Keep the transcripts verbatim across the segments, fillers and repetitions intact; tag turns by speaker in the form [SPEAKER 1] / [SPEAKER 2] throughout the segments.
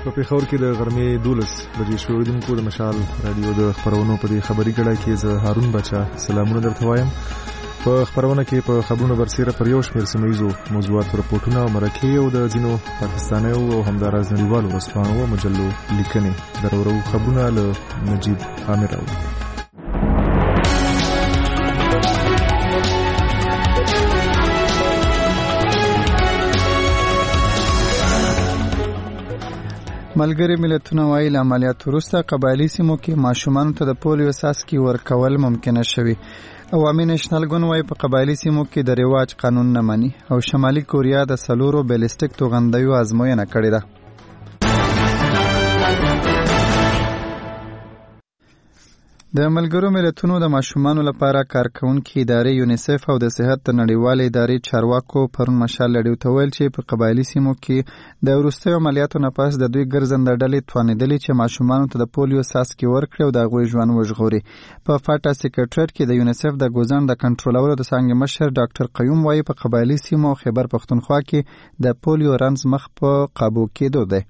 [SPEAKER 1] په پېښور کې د غرمې دولس بجې شوې اوریدونکو د مشال رادیو د خبرونو په دې خبري ګړه کې زه هارون بچا سلامونه درته وایم. په خبرونه کې په خبرونو برسېره پر یو شمېر سیمه ییزو موضوعاتو رپورټونه او مرکې او د ځینو پاکستانیو او همداراز نړیوالو ورځپاڼو او مجلو لیکنې درورو خبرونه له نجیب عامر راوړي.
[SPEAKER 2] ملګری ملتونه وايي له عملیاتو وروسته قبایلي سیمو کې ماشومانو ته د پولیو څاڅکي ورکول ممکنه شوي. عوامي نېشنل ګوند وايي په قبایلي سیمو کې د رواج قانون نه مني او شمالي کوریا د څلورو بیلسټیک توغندیو ازموینه کړې ده. د ملګرو ملتونو د ماشومانو لپاره کارکونکي ادارې یونیسف او د صحت د نړیوالې ادارې چارواکو پرون مشال لړیو ته ویل چې په قبایلي سیمو کې د وروستیو عملیاتو نه پس د دوی ګرځنده ډلې توانېدلې چې ماشومانو ته د پولیو څاڅکي ورکړي او د هغوی ژوند وژغوري. په فاټا سیکریټریټ کې د یونیسف د ګوزن د کنټرولولو د څانګې مشر ډاکټر قیوم وايي په قبایلي سیمو او خیبر پښتونخوا کې د پولیو رنځ مخ په قابو کېدو دی.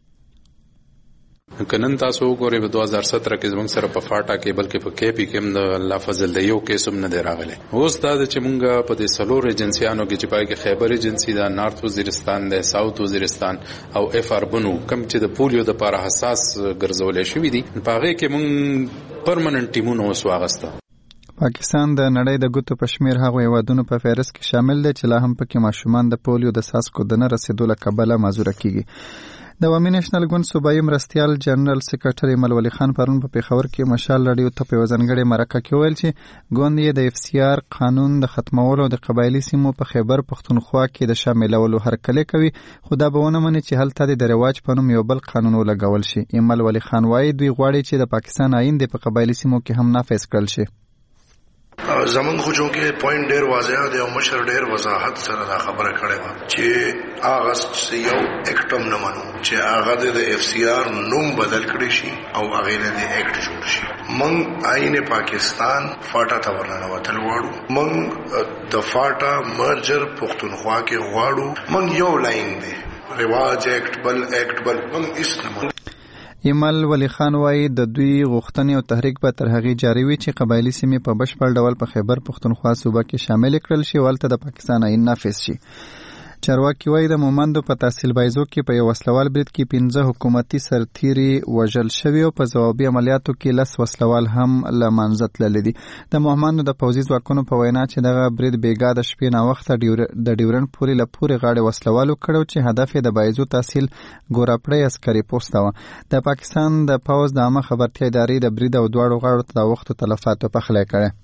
[SPEAKER 3] کنن تاسو وګورئ په دوه هزار سطر کې زموږ سره په فاټا کې بلکې په کیپی کې هم د الله فضل د یو کیس هم نه دی راغلی. اوس دا چې موږ په دې څلور ایجنسیانو کې چې پای کې خیبر ایجنسی دا نارت وزیرستان دی، ساوث وزیرستان او اف اربنو کم چې د پولیو د لپاره حساس ګرځولې شوی دي په هغه کې موږ پرمننت ټیمونه اوس واغسته.
[SPEAKER 2] پاکستان د نړۍ د ګوتو په شمیر هغو هیوادونو په فهرست کې شامل دی چې لا هم پکې ماشومان د پولیو د څاڅکو د نه رسېدو له کبله معذوره کیږي. د عوامي نېشنل ګوند صوبایي مرستیال جنرال سکرټري مل ولي خان پرون په پېښور کې مشال رادیو ته په یوه ځانګړې مرکه کې ویل چې ګوند یې د اف سی آر قانون د ختمولو د قبایلي سیمو په خیبر پښتونخوا کې د شاملولو هرکلی کوي، خو دا به ونه مني چې هلته د رواج په نوم یو بل قانون ولګول شي. مل ولي خان وایي دوی غواړي چې د پاکستان آئین د په قبایلي سیمو کې هم نافذ کړل شي.
[SPEAKER 4] زمون خو جو کې پوینټ ډیر واضح دی او مشر ډیر وضاحت سره دا خبره کړې و چې اغه یو اکټم نه منو چې هغه د اف سی آر نوم بدل کړی شي او هغه د اکټ جوړ شي. من آئین پاکستان فاټا ته ورننه وتل غواړو، من د فاټا مرجر پښتونخوا کې غواړو، من یو لاین دی رواج اکټ بل اکټ بل من اس نه.
[SPEAKER 2] ایمل ولی خان وایي د دوی غوښتنې او تحریک به تر هغې جاري وي چې قبایلي سیمې په بشپړ ډول په خیبر پښتونخوا صوبه کې شامل کړل شي او هلته د پاکستان آئین نافذ شي. چارواکي وایي د مومندو په تحصیل بایزو کې په یو وسلوال برید کې پنځه حکومتي سرتیري وژل شوي او په ځوابي عملیاتو کې لس وسلوال هم له منځه تللي دي. د مومندو د پوځي ځواکونو په وینا چې دغه برید بېګا د شپې ناوخته د ډیورنډ پورې له پورې غاړې وسلوالو کړو چې هدف یې د بایزو تحصیل ګوراپړی عسکري پوسته وه. د پاکستان د پوځ د عامه خبرتیا ادارې د برید او دواړو غاړو ته د وختو تلفاتو پخلی کړی.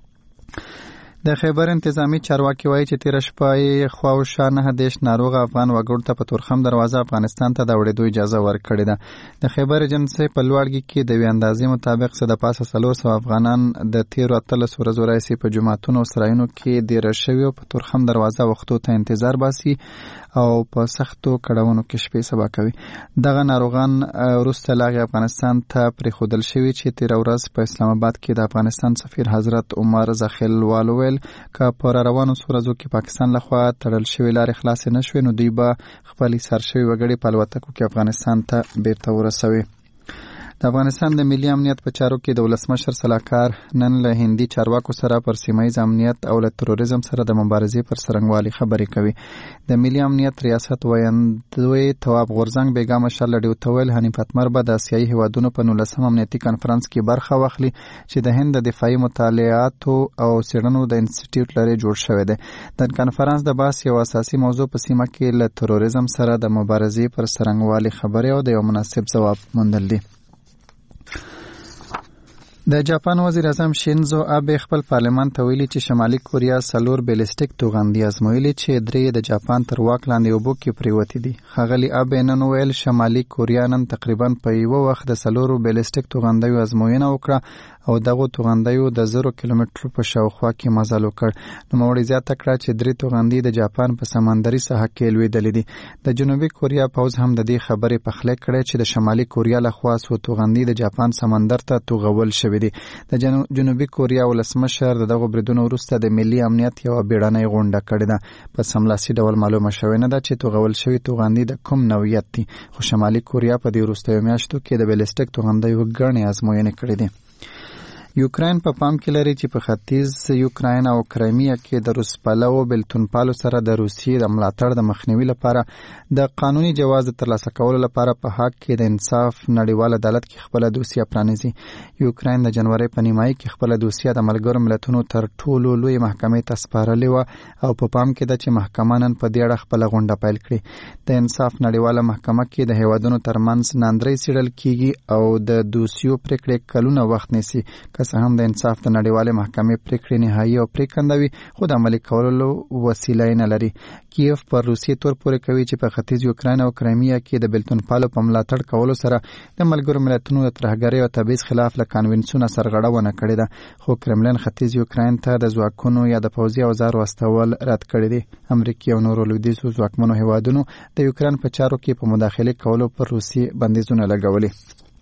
[SPEAKER 2] د خیبر انتظامی چارواکي وایي چې تېره شپه یې خواوشا نهه دېرش ناروغه افغان وګړو ته په تورخم دروازه افغانستان ته د وړېدو اجازه ورکړې ده. د خیبر ایجنسۍ په لوړګي کې د یوې اندازې مطابق څه د پاسه څلور سوه افغانان د تېرو اتلسو ورځو راهیسې په جوماتونو او سرایونو کې دېره شوي او په تورخم دروازه وختو ته انتظار باسي او په سختو کړاوونو کې شپې سبا کوي. دغه ناروغان وروسته لاغې افغانستان ته پرېښودل شوي چې تېره ورځ په اسلام آباد کې د افغانستان سفیر حضرت عمر زخیلوال ویل که په را روانو څو ورځو کې پاکستان لخوا تړل شوې لارې خلاصې نه شوې نو دوی به خپل ایسار شوي وګړي په الوتکو کې افغانستان ته بیرته ورسوي. د افغانستان د ملي امنیت په چارو کې د ولسمشر سلاکار نن له هندي چارواکو سره پر سیمه ییز امنیت او له تروریزم سره د مبارزې پر څرنګوالي خبرې کوي. د ملي امنیت ریاست ویاندوی تواب غورځنګ بیګا مشال لډیو ته ویل حنیف اتمر به د اسیایي هیوادونو په نولسم امنیتي کنفرانس کې برخه واخلي چې د هند د دفاعي مطالعاتو او څېړنو د انسټیټیوټ لري جوړ شوی دی. د کنفرانس د بحث یو اساسي موضوع په سیمه کې له تروریزم سره د مبارزې پر څرنګوالي خبرې او د یو مناسب ځواب موندل دي. د جاپان وزیر اعظم شینزو آبه خپل پارلمان ته ویلي چې شمالي کوریا څلور بیلسټیک توغندي ازمویلي چې درې د جاپان تر واک لاندې اوبو کې پریوتې دي. ښاغلي آبه نن ویل شمالي کوریا نن تقریبا په یوه وخت د څلورو بیلسټیک توغندیو ازموینه وکړه او دغو توغندیو د زرو کیلومترو په شاوخوا کې مزل وکړ. نوموړي زیاته کړه چې درې توغندي د جاپان په سمندري ساحه کې لوېدلې دي. د جنوبي کوریا پوځ هم د دې خبرې پخلی کړی چې د شمالي کوریا لخوا څو توغندي د جاپان سمندر ته توغول شوي شوې دي. د جنوبي کوریا ولسمشر د دغو بریدونو وروسته د ملي امنیت یوه بیړنۍ غونډه کړې ده. په سملاسي ډول معلومه شوې نه ده چې توغول شوي توغندي د کوم نوعیت دي، خو شمالي کوریا په دې وروستیو میاشتو کې د بیلسټیک توغندیو ګڼې ازموینې کړې دي. یوکراین په پام کې لري چې په ختیځ یوکراین او کرایمیا کې د روس پلوو بلتون پالو سره د روسیې د ملاتړ د مخنیوي لپاره د قانوني جواز د ترلاسه کولو لپاره په حق کې د انصاف نړیوال عدالت کې خپل دوسیه پرانیزي. یوکراین د جنوري په نیمایي کې خپل دوسیه د ملګرو ملتونو تر ټولو لوی محکمې ته سپارلې و او په پام کې ده چې محکمه نن په دې اړه خپل غونډه پیل کړي. د انصاف نړیواله محکمه کې د هیوادونو ترمنځ ناندرۍ څیړل کیږي او د دوسیو پریکړې کلونه وخت نیسي. که څه هم د انصاف د نړیوالې محکمې پریکړې نهایي او پریکندوي، خو د عملي کولو وسیله نه لري. کیف پر روسیې تور پورې کوي چې په ختیځ یوکراین او کرایمیا کې د بلتون پالو په ملاتړ کولو سره د ملګرو ملتونو د ترهګرۍ او تبعیض خلاف له قانونسونه سرغړونه کړې ده، خو کرملین ختیځ یوکراین ته د ځواکونو یا د پوځي اوزارو استول رد کړی دي. امریکا او نورو لویدیځو ځواکمنو هیوادونو د یوکراین په چارو کې په مداخله کولو پر روسیې بندیزونه لګولي.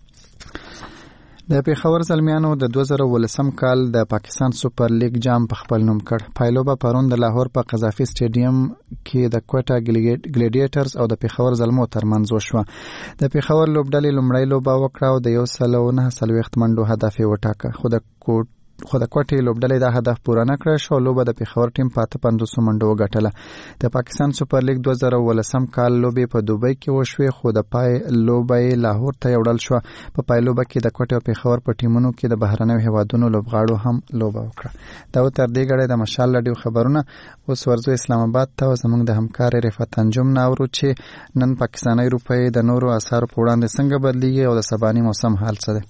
[SPEAKER 2] د پیښور زلمیانو د دوه زره ولسم کال د پاکستان سوپر لیګ جام په خپل نوم کړ. پایلوبه پرون د لاهور په قذافي سټیډیم کې د کوټا ګلیډیټرز او د پیښور زلمو ترمنځ وشوه. د پیښور لوبډلې لومړی لوبه وکړه او د یو سل او نهه څلوېښت منډو هدف یې وټاکه، خو د کوټ خو د کوټې لوبډلې دا هدف پوره نه کړ شو. لوبه د پیښور ټیم په اته پنځوس منډو وګټله. د پاکستان سوپر لیګ دوه زره ولسم کال لوبې په دوبۍ کې وشوې، خو د پای لوبه یې لاهور ته یوړل شوه. په پای لوبه کې د کوټې او پیښور په ټیمونو کې د بهرنیو هیوادونو لوبغاړو هم لوبه وکړه. دا و تر دې غړې د مشال لډیو خبرونه. اوس ورځو اسلام آباد ته زموږ د همکار رفعت انجم ناورو چې نن پاکستاني روپۍ د نورو اسعارو په وړاندې څنګه بدلیږي او د سباني موسم حال څه دی.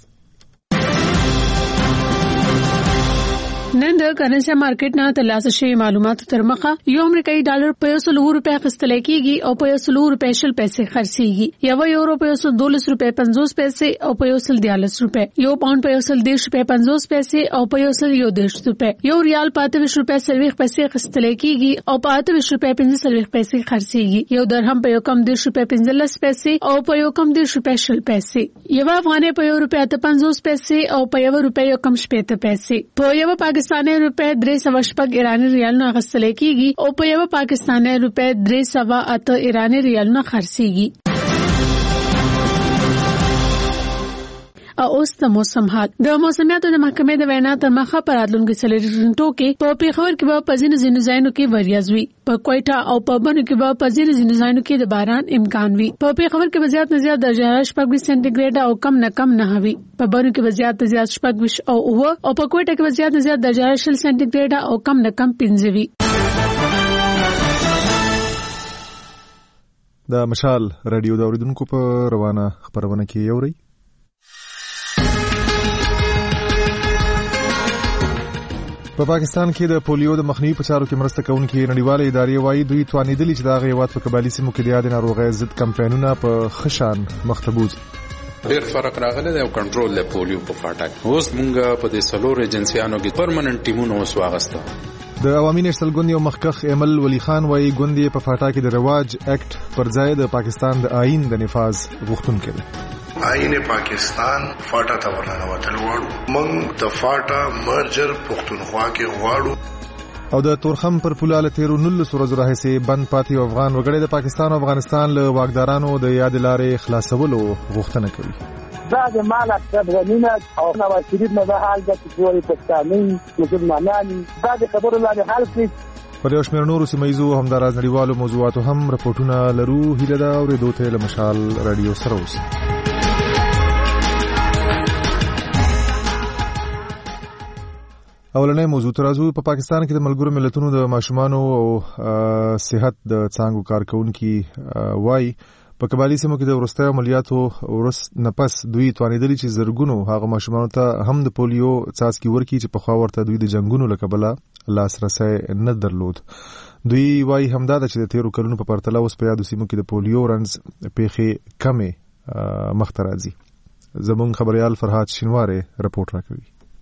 [SPEAKER 5] نن د کرنسي مارکیټ نه ترلاسه شوی معلومات تر مخه یو امریکایي ډالر په یو سل روپے اخیستل کېږي او په یو سل روپے شل پیسې خرڅيږي. یو یورو په یو سل دولس روپے پنځوس پیسې او په یو سل دیالس روپے. یو پاوند په یو سل دیش روپے پنځوس پیسې او په یو سل یو دیش روپے. یو ریال په اته ویشت روپے سلويخ پیسې اخیستل کېږي او په اته ویشت روپے پنځه سلويخ پیسې خرڅيږي. یو درهم په یو کم دیش روپے پنځلس پیسې او په یو کم دیش روپے شل پیسې. یو افغانۍ په یو روپے اته پنځوس پیسې او په یو روپے یو کم شپږ پیسې. په یو پاکستاني روپے درې سوه شپږ ایراني ریالونه اخیستل کېږي او په یو پاکستاني روپے درې سوه اته ایراني ریالونه خرڅيږي. او اوس د موسم حال. د موسمیاتو د محکمې د وینا تر مخه پر راتلونکي څلور غنټو کې په پیښور کې به په ځینو ځینو ځایونو کې وریځ وي، په کوټا او په بنو کې به په ځینو ځینو ځایونو کې د باران امکان وي. په پیښور کې به زیات نه زیات درجه حرارت شپږ سانتي ګریډ او کم نه کم نه وي. په بنو کې به زیات نه زیات شپږ او اوه او په کوټا کې به زیات نه زیات درجه حرارت شل سانتي ګریډ او کم نه کم پنځه وي.
[SPEAKER 1] د مشال رادیو د اوریدونکو په روانه خبرونه کې یوري. په پاکستان کې د پولیو د مخنیوي په چارو کې مرسته کوونکې نړیوالې ادارې وایي دوی توانېدلي چې د هغه هېواد په قبایلي سیمو کې د یادې ناروغۍ ضد کمپاینونه په ښه شان مخ ته بوځي.
[SPEAKER 3] ډېر فرق راغلی دی او کنټرول دی پولیو په فاټا کې. اوس موږ په دې څلور ایجنسیانو کې پرمننټ ټیمونه اوس واغسته.
[SPEAKER 1] د عوامي نیشنل ګوند یو مخکښ ایمل ولی خان وایي ګوند یې په فاټا کې د رواج اکټ پر ځای د پاکستان د آئین د نفاذ غوښتونکی دی.
[SPEAKER 4] آئین پاکستان فاټا ته ورننوتل غواړو. موږ د فاټا مرجر پښتونخوا کې غواړو.
[SPEAKER 1] او د تورخم پر پوله له تیرو نولس ورځو راهیسې بند پاتې افغان وګړي د پاکستان او افغانستان له واکدارانو د یادې لارې خلاصولو غوښتنه کوي.
[SPEAKER 6] دا د مال اکثر غنینا او نواز شریف نه د حال د ټول پښتاني مسلمانانی دا د خبرو لاندې حل کړي.
[SPEAKER 1] پر یو شمېر نورو سیمه ییزو همداراز نړیوالو موضوعاتو هم رپورټونه لرو. هیله ده اورېدو ته له مشال رادیو سره اوسئ. اولنۍ موضوع ترازو په پاکستان کې د ملګرو ملتونو د ماشومانو او صحت د څانګو کارکونکي وایي په قبایلي سیمو کې د وروستیو عملیاتو وروسته نه پس دوی توانېدلي چې زرګونو هغه ماشومانو ته هم د پولیو څاڅکي ورکړي چې پخوا ورته دوی د جنګونو له کبله لاسرسی نه درلود. دوی وایي همدا ده چې د تیرو کلونو په پرتله اوس په یادو سیمو کې د پولیو رنځ پیښې کمې مخته راځي. زموږ خبریال فرهاد شینواری رپورټ راکوي.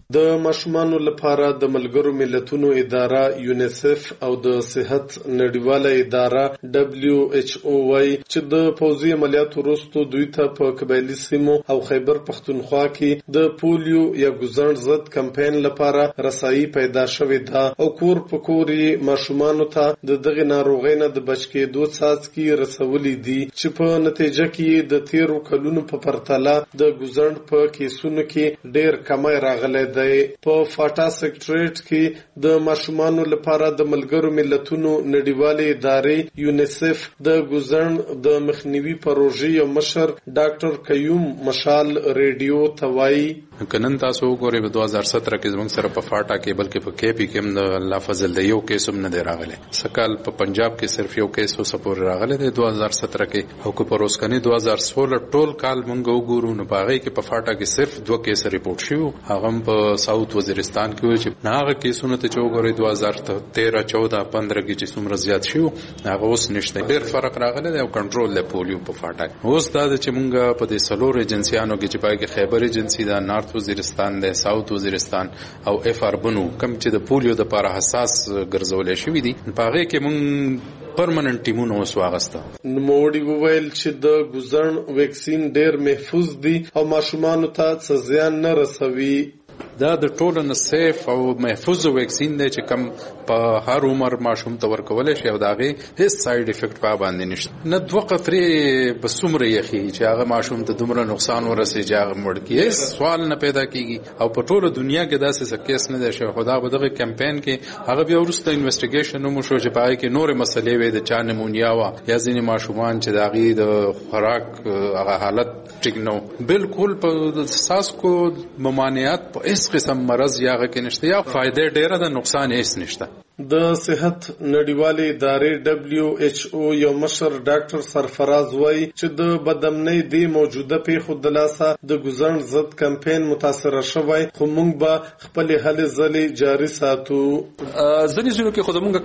[SPEAKER 7] د ماشومانو لپاره د ملګرو ملتونو اداره یونیسف او د صحت نړیواله اداره دبليو ایچ او وايي چې د پوځي عملیاتو وروسته دوی ته په قبایلي سیمو او خیبر پختونخوا کې د پولیو یا ګوزڼ ضد کمپاین لپاره رسایي پیدا شوې ده او کور په کور ماشومانو ته د دغه ناروغۍ نه د بچ کېدو څاڅکي رسولې دي چې په نتیجه کې د تیرو کلونو په پرتله د ګوزڼ په کیسونو کې ډېر کمی راغلی دی. په فاټا سیکریټریټ کې د ماشومانو لپاره د ملګرو ملتونو نړیوالې ادارې یونیسف د ګوزڼ د مخنیوي پروژې یو مشر ډاکټر قیوم مشال ریډیو ته وایي
[SPEAKER 3] کنن تاسو وګورئ په دوه هزار سत्रह کې زموږ سره په فاټا کې بلکې په کې پی کې هم د الله فضل دی یو کیس هم نه دی راغلی. سکال په پنجاب کې صرف یو کیس وسپور راغلی دی دوه هزار سत्रह کې او کو پروسکنی دوه هزار सोलह ټول کال مونږ وګورو نو باغې کې په فاټا کې صرف دوه کیس ریپورت شوی هغه په ساوث وزیرستان کې چې هغه کیسونه ته وګورئ دوه هزار तेरह चौदह पंद्रह کې چې څومره زیات شو هغه اوس نشته. ډېر فرق راغلی دی او کنټرول دی پولیو په فاټا. اوس دا چې مونږ په دې سلور ایجنسیانو کې چې پای کې خیبر ایجنسی دا نارث وزیرستان دی ساوث وزیرستان او اف اربنو کم چې د پولیو د لپاره حساس ګرځولې شوی دي په هغه کې مونږ پرمننت ټیمونو وسواغسته.
[SPEAKER 7] نوموړي وویل چې د ګوزڼ ویکسین ډېر محفوظ دي او ماشومانو ته څه زیان نه رسوي.
[SPEAKER 3] دا د ټولو نه سیف او محفوظ ویکسین دی چې کم په هر عمر ماشوم ته ورکول شي او داغه هیڅ ساید افیکټ په باندې نشته. نه دوه قطرې بسومره یخي چې هغه ماشوم ته دومره نقصان ورسي چې هغه مړ کیږي سوال نه پیدا کیږي او په ټولو دنیا کې داسې څه کیس نه دی شوی. خدا به دغه کمپاین کې هغه بیا ورسته انویسټیګیشن مو شو چې پای کې نور مسلې وې د چا نمونیا وا یا ځینې ماشومان چې داغه د خوراک هغه حالت ټیک نو بالکل په ساس کو ممانعات په اس قسم مرض یاغه کې نشته یا فائدې ډیره ده نقصان هیڅ نشته.
[SPEAKER 7] د صحت نړیوالې ادارې دبليو ایچ او یو مشر ډاکټر سرفراز وایي چې د بدامنۍ دی موجوده پیښو د لاسه د ګوزڼ ضد کمپاین متاثر شوی خو موږ به خپل هلې ځلې جاري ساتو.
[SPEAKER 8] ځینې ځینو کې خو زموږ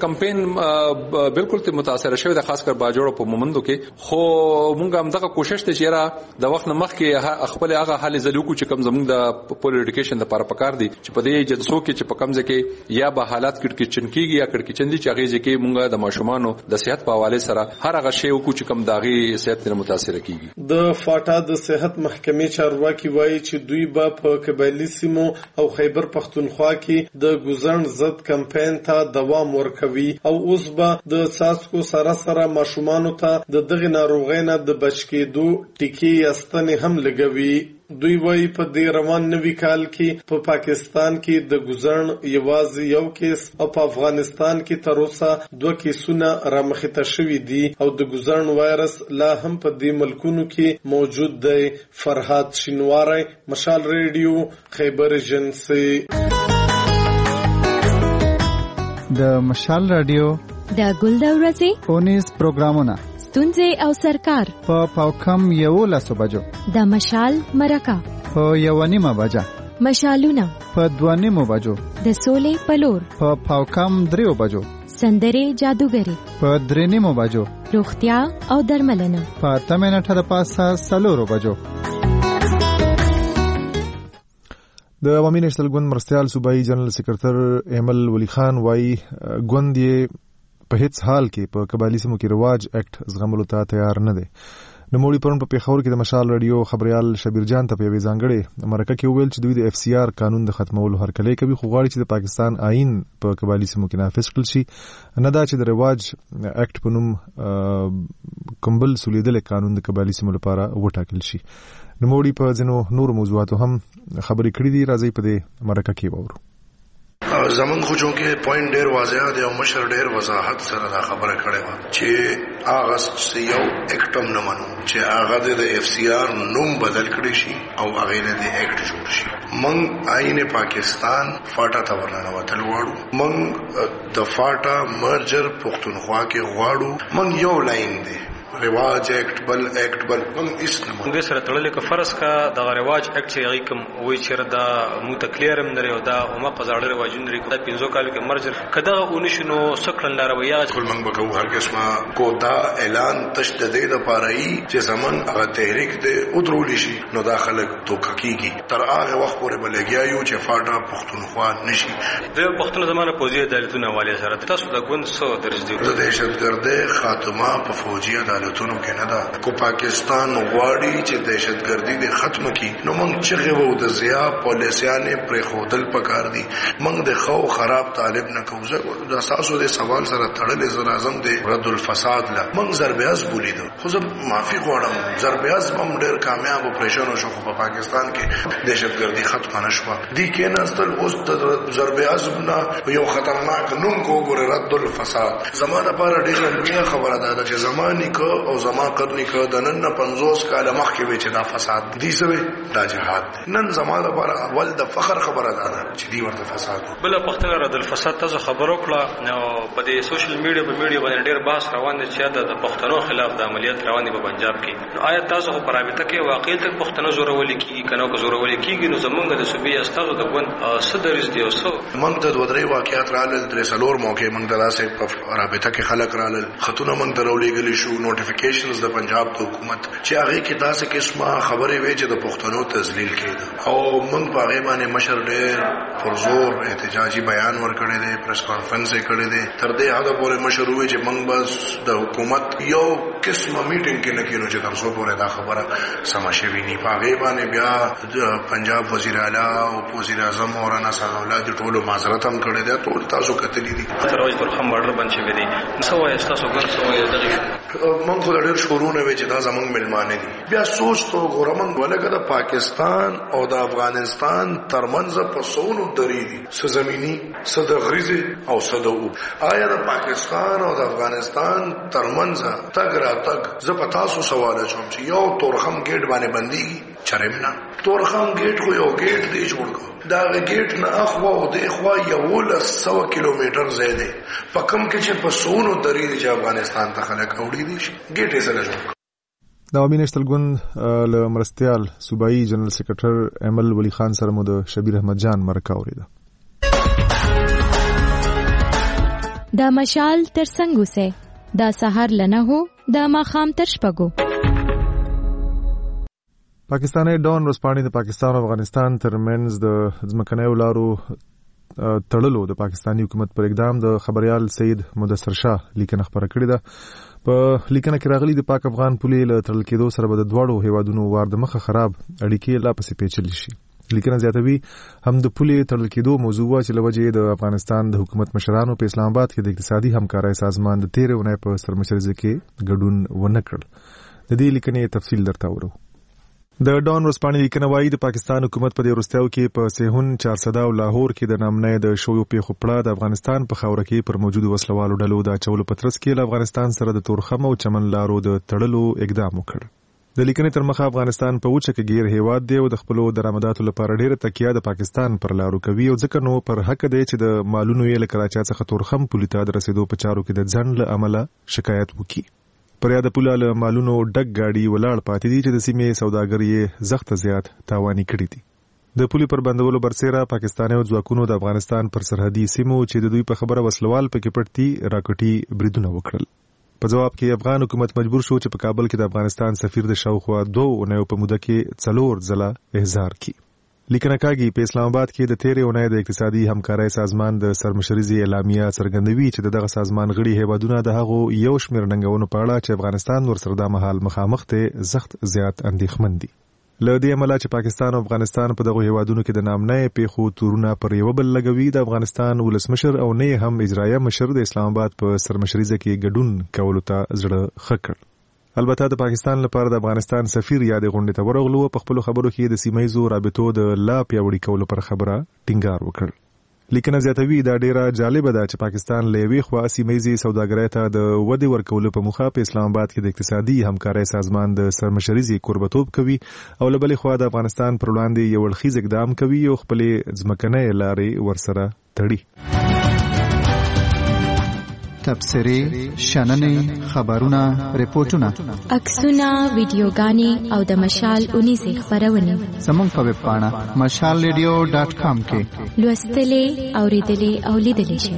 [SPEAKER 8] کمپاین بالکل ته متاثر شوی د خاص کر باجوړ په مومندو کې خو موږ هم دغه کوشش ته چیرې د وخت مخکې خپل هغه هلې ځلې کو چې کم زموږ د پولیټیکیشن لپاره پکار دي چې په دې جلسو کې چې په کمزه کې یا به حالات کډکچن کې یا کړکچن دي چې هغه ځکه مونږه د ماشومانو د صحت په حواله سره هر هغه شی وکړو چې کم داغي صحت نه متاثر کیږي.
[SPEAKER 7] د فاټا د صحت محکمې چارواکي وایي چې دوی به په قبایلي سیمو او خیبر پختونخوا کې د ګوزڼ ضد کمپاین ته دوام ورکوي او اوس به د ساسکو سره سره ماشومانو ته د دغه ناروغۍ نه د بچ کېدو ټیکې یاستنې هم لګوي. دوی وایي په دې روان نوي کال کې په پا پاکستان کې د ګوزڼ یوازې یو کیس او په افغانستان کې تر اوسه دوه کیسونه رامخته شوي دي او د ګوزڼ وایرس لا هم په دې ملکونو کې موجود دی. فرهاد شینواری مشال ریډیو خیبر ایجنسی.
[SPEAKER 2] د مشال رادیو
[SPEAKER 9] د ګل د ورځې
[SPEAKER 2] اونیز پروګرامونه
[SPEAKER 9] ستونزې او سرکار
[SPEAKER 2] په پاوکم یو لاسو بجو
[SPEAKER 9] د مشال مرکه
[SPEAKER 2] په یو نیمه بجه
[SPEAKER 9] مشالونه
[SPEAKER 2] په دوه نیمه بجو
[SPEAKER 9] د سولې پلور
[SPEAKER 2] په پاوکم دریو بجو
[SPEAKER 9] سندرې جادوګری
[SPEAKER 2] په درې نیمه بجو
[SPEAKER 9] روغتیا او درملنه
[SPEAKER 2] په اته منټه د پاسه سلورو بجو.
[SPEAKER 1] د عوامي نېشنل ګوند مرستيال صوبایي جنرال سکرټر ایمل ولی خان وايي ګوند یې په هیڅ حال کې په قبایلی سیمو کې رواج اکټ زغملو ته تیار نه دی. نوموړي پرون په پیښور کې د مشال رادیو خبريال شبیر جان ته په یوې ځانګړې مرکه کې وویل چې دوی د اف سی آر قانون د ختمولو هرکلی کوي خو غواړي چې د پاکستان آئین په قبایلی سیمو کې نافذ کړل شي نه دا چې د رواج اکټ په نوم کومبل سولیدل قانون د قبایلی سیمو لپاره وټاکل شي. نوموړي په ځینو نور موضوعاتو هم خبرې کړې دي. راځي په دې مرکه کې وورو.
[SPEAKER 4] زمون خو چونکه پوینټ ډیر واضح دی او مشر ډیر وضاحت سره دا خبره کړې و چې هغه یو اکټم نه منو چې هغه د اف سی آر نوم بدل کړی شي او هغه د اکټ جوړ شي. من آئین پاکستان فاټا ته ورننه وتل غواړو. من د فاټا مرجر پښتونخوا کې غواړو. من یو لاین دی رواج اکټ بل اکټ بل موږ هیڅ نه
[SPEAKER 10] موږ سره تړلې که فرض کا د رواج اکټ چې هغه کوم وایي چې دا مو تکلیرم نه لري او دا هم په ځاړه رواجونه لري دا پنځو کالو کې مرجر کدا اونښنو سکړن لاره ویا
[SPEAKER 4] ټول موږ به کوو هر قسمه کو دا اعلان تشدید د پاره چې زمون هغه تحریک دې ودرول شي نو داخله توګه کیږي تر هغه وخت پورې بلګیا یو چې فاټا پښتونخوا نشي
[SPEAKER 10] د پښتون زمانه پوزي عدالتونه والي سره تاسو د ګوند سو درځ دی
[SPEAKER 4] د دهشتګردۍ خاتمه په فوجي عدالتونو کې نه ده کو پاکستان غواړي چې دهشتګردي دې ختم کړي نو موږ چې وو د ضیا پالیسیانه پر خودل پکار دي موږ د خو خراب طالب نه کوزه د اساسو د سوال سره تړلې زر اعظم د رد الفساد لا موږ ضربیاز بولیدو خو زه معافي غواړم ضربیاز هم ډېر کامیاب اپریشن شو په پاکستان کې دهشتګردي ختم نشوه دي کې نستل اوس د ضربیاز نه یو خطرناک نوم کو ګور رد الفساد زمانه پر ډېر لوی خبره ده چې زماني کو او زما قرنی کو د نن پنځوس کال مخکې وچ دا فساد دي سوي دا جهاد نن زمانه پر اول د فخر خبره ده چې دی ورته فساد
[SPEAKER 10] بل پختنه رد الفساد تاسو خبرو کړه نو په دې سوشل میډیا په میډیا باندې ډېر بحث روان دي چې د پښتنو خلاف د عملیات روان دي په پنجاب کې نو آیا تاسو په رابطه کې واقعي تک پښتنو زورول کیږي کنه کو زورول کیږي نو زمونږ د صوبې استادو د ګوند صدرز دی اوسو
[SPEAKER 4] موږ د دوه درې واقعیات رالل درې سلور موقع موږ دراسه په رابطه کې خلک رالل خطونه موږ درولېګل شو نوټیفیکیشنز د پنجاب د حکومت چې هغه کې تاسو قسمه خبرې وې چې د پښتنو تذلیل کېده او موږ په هغه باندې مشر ډېر پرزور احتجاجي بیان ورکړی دی پریس کانفرنس یې کړی دی تر دې حد پورې مشر وې چې موږ بس د حکومت یو قسمه میټینګ کې نه کېنو چې تر څو پورې دا خبره سم شوي نه په هغه باندې بیا پنجاب وزیر اعلی او وزیر اعظم مولانا صاحب اولاد ټولو معذرت هم کړی دی ټول تاسو کتلی دي
[SPEAKER 10] تروج پر هم باندې باندې شوی دی نو وای تاسو ګر څه وای دغه
[SPEAKER 4] موږ خو ډېر شورونه وی چې دا زمونږ ملمانه دي بیا سوچ تو ګورمن ولګه د پاکستان او د افغانستان ترمنځ په سونو درې دي څه زمینی څه د غریزه او څه د او آیا د پاکستان او د افغانستان ترمنځ تګ را تګ زه په تاسو سوال کوم چې یو تورخم گیټ باندې بندي چرمنا تورخم گیټ خو یو گیټ دی جوړ کو دا گیټ نه اخوا او د اخوا یو لسو کیلومتر زیاده په کم کې چې په سونو درې دي چې افغانستان ته خلک اوړي دي گیټ یې سره جوړ
[SPEAKER 1] دا وینشتل ګوند له مرستيال صوبایي جنرال سیکریټر امل ولی خان سره مو د شبیر احمد جان مرکه اوریده
[SPEAKER 9] دا مشال تر څنګه سه دا سحر لنه هو دا ماخام تر شپګو
[SPEAKER 1] پاکستاني ډون رسپاني د پاکستان او افغانستان ترمنځ د ځمکنیو لارو تړلو د پاکستاني حکومت پر اقدام د خبريال سید مدثر شاه لیکنه خبره کړې ده په لیکنه کې راغلي د پاک افغان پولې له تړل کېدو سره به د دواړو هیوادونو وار د مخه خراب اړیکې لا پسې پیچلې شي لیکنه زیاتوي هم د پولې تړل کېدو موضوع چې لوجه د افغانستان د حکومت مشرانو په اسلام آباد کې د اقتصادي همکارۍ سازمان د تیرې ونې په سرمشرزه کې ګډون ونه کړ د دې لیکنې تفصیل درته ورو د ډون رسپاني لیکنه وايي د پاکستان حکومت په دې وروستیو کې په سیهون چارسده او لاهور کې د نامنې د شویو پیښو پړه د افغانستان په خاوره کې پر موجود وسلوالو ډلو د چولو پترس کې له افغانستان سره د تورخم او چمن لارو د تړلو اقدام وکړ د لیکنې تر مخه افغانستان په وچه کې غیر هیواد دی او د خپل درآمداتو لپاره ډیره تکیه د پاکستان پر لارو کوي او ځکه نو پر حق دی چې د مالونو یې له کراچۍ څخه تورخم پولیټا د رسیدو په چارو کې د ځن له عمله شکایت وکړي پر یاد پوله له مالونو ډک گاډي ولاړ پاتې دي چې د سیمې سوداګر یې زخت زیات تاواني کړي دي د پولي پر بندولو برسېره پاکستاني او ځواکونو د افغانستان پر سرحدي سیمو چې د دوی په خبره وسلوال پکې پټتي راکټي بریدونه وکړل په جواب کې افغان حکومت مجبور شو چې په کابل کې د افغانستان سفیر د شاوخوا دوه اونیو په موده کې څلور ځله احضار کړي لیکنه کاږي په اسلام آباد کې د تیرې اونۍ د اقتصادي همکارۍ سازمان د سرمشرزي اعلامیه څرګندوي چې دغه سازمان غړي هیوادونه د هغو یو شمېر ننګونو په اړه چې افغانستان ورسره د مهال مخامخ ته سخت زیات اندېښمن دي له دې عمله چې پاکستان او افغانستان په دغه هیوادونو کې د نامنې پیښو تورونه پر یو بل لګوي د افغانستان ولسمشر او نه هم اجرایه مشر د اسلام آباد په سرمشرزه کې ګډون کولو ته زړه خکړ البته د پاکستان لپاره د افغانستان سفیر یاد غونډه ته ورغلو په خپل خبرو کې د سیمایزو رابطو د لا پیاوړي کولو پر خبره ټینګار وکړ لیکنه زیاتوي دا ډیره جالب ده چې پاکستان لوي خو سیمایزي سوداګرۍ ته د ودی ورکولو په مخه په اسلام آباد کې د اقتصادي همکارۍ سازمان د سرمشرزي قربتوب کوي او لبلې خو د افغانستان پر وړاندې یو لخیز اقدام کوي او خپل ځمکنۍ لارې ورسره تړي
[SPEAKER 2] تبصرې شننې خبرونه ریپورتونه
[SPEAKER 9] عکسونه ویډیوګانې او د مشال اونیزې خبرونه
[SPEAKER 2] زموږ په ویب پاڼه مشال ریډیو ډاټ کام کې
[SPEAKER 9] لوستلې اوریدلې او لیدلې شئ.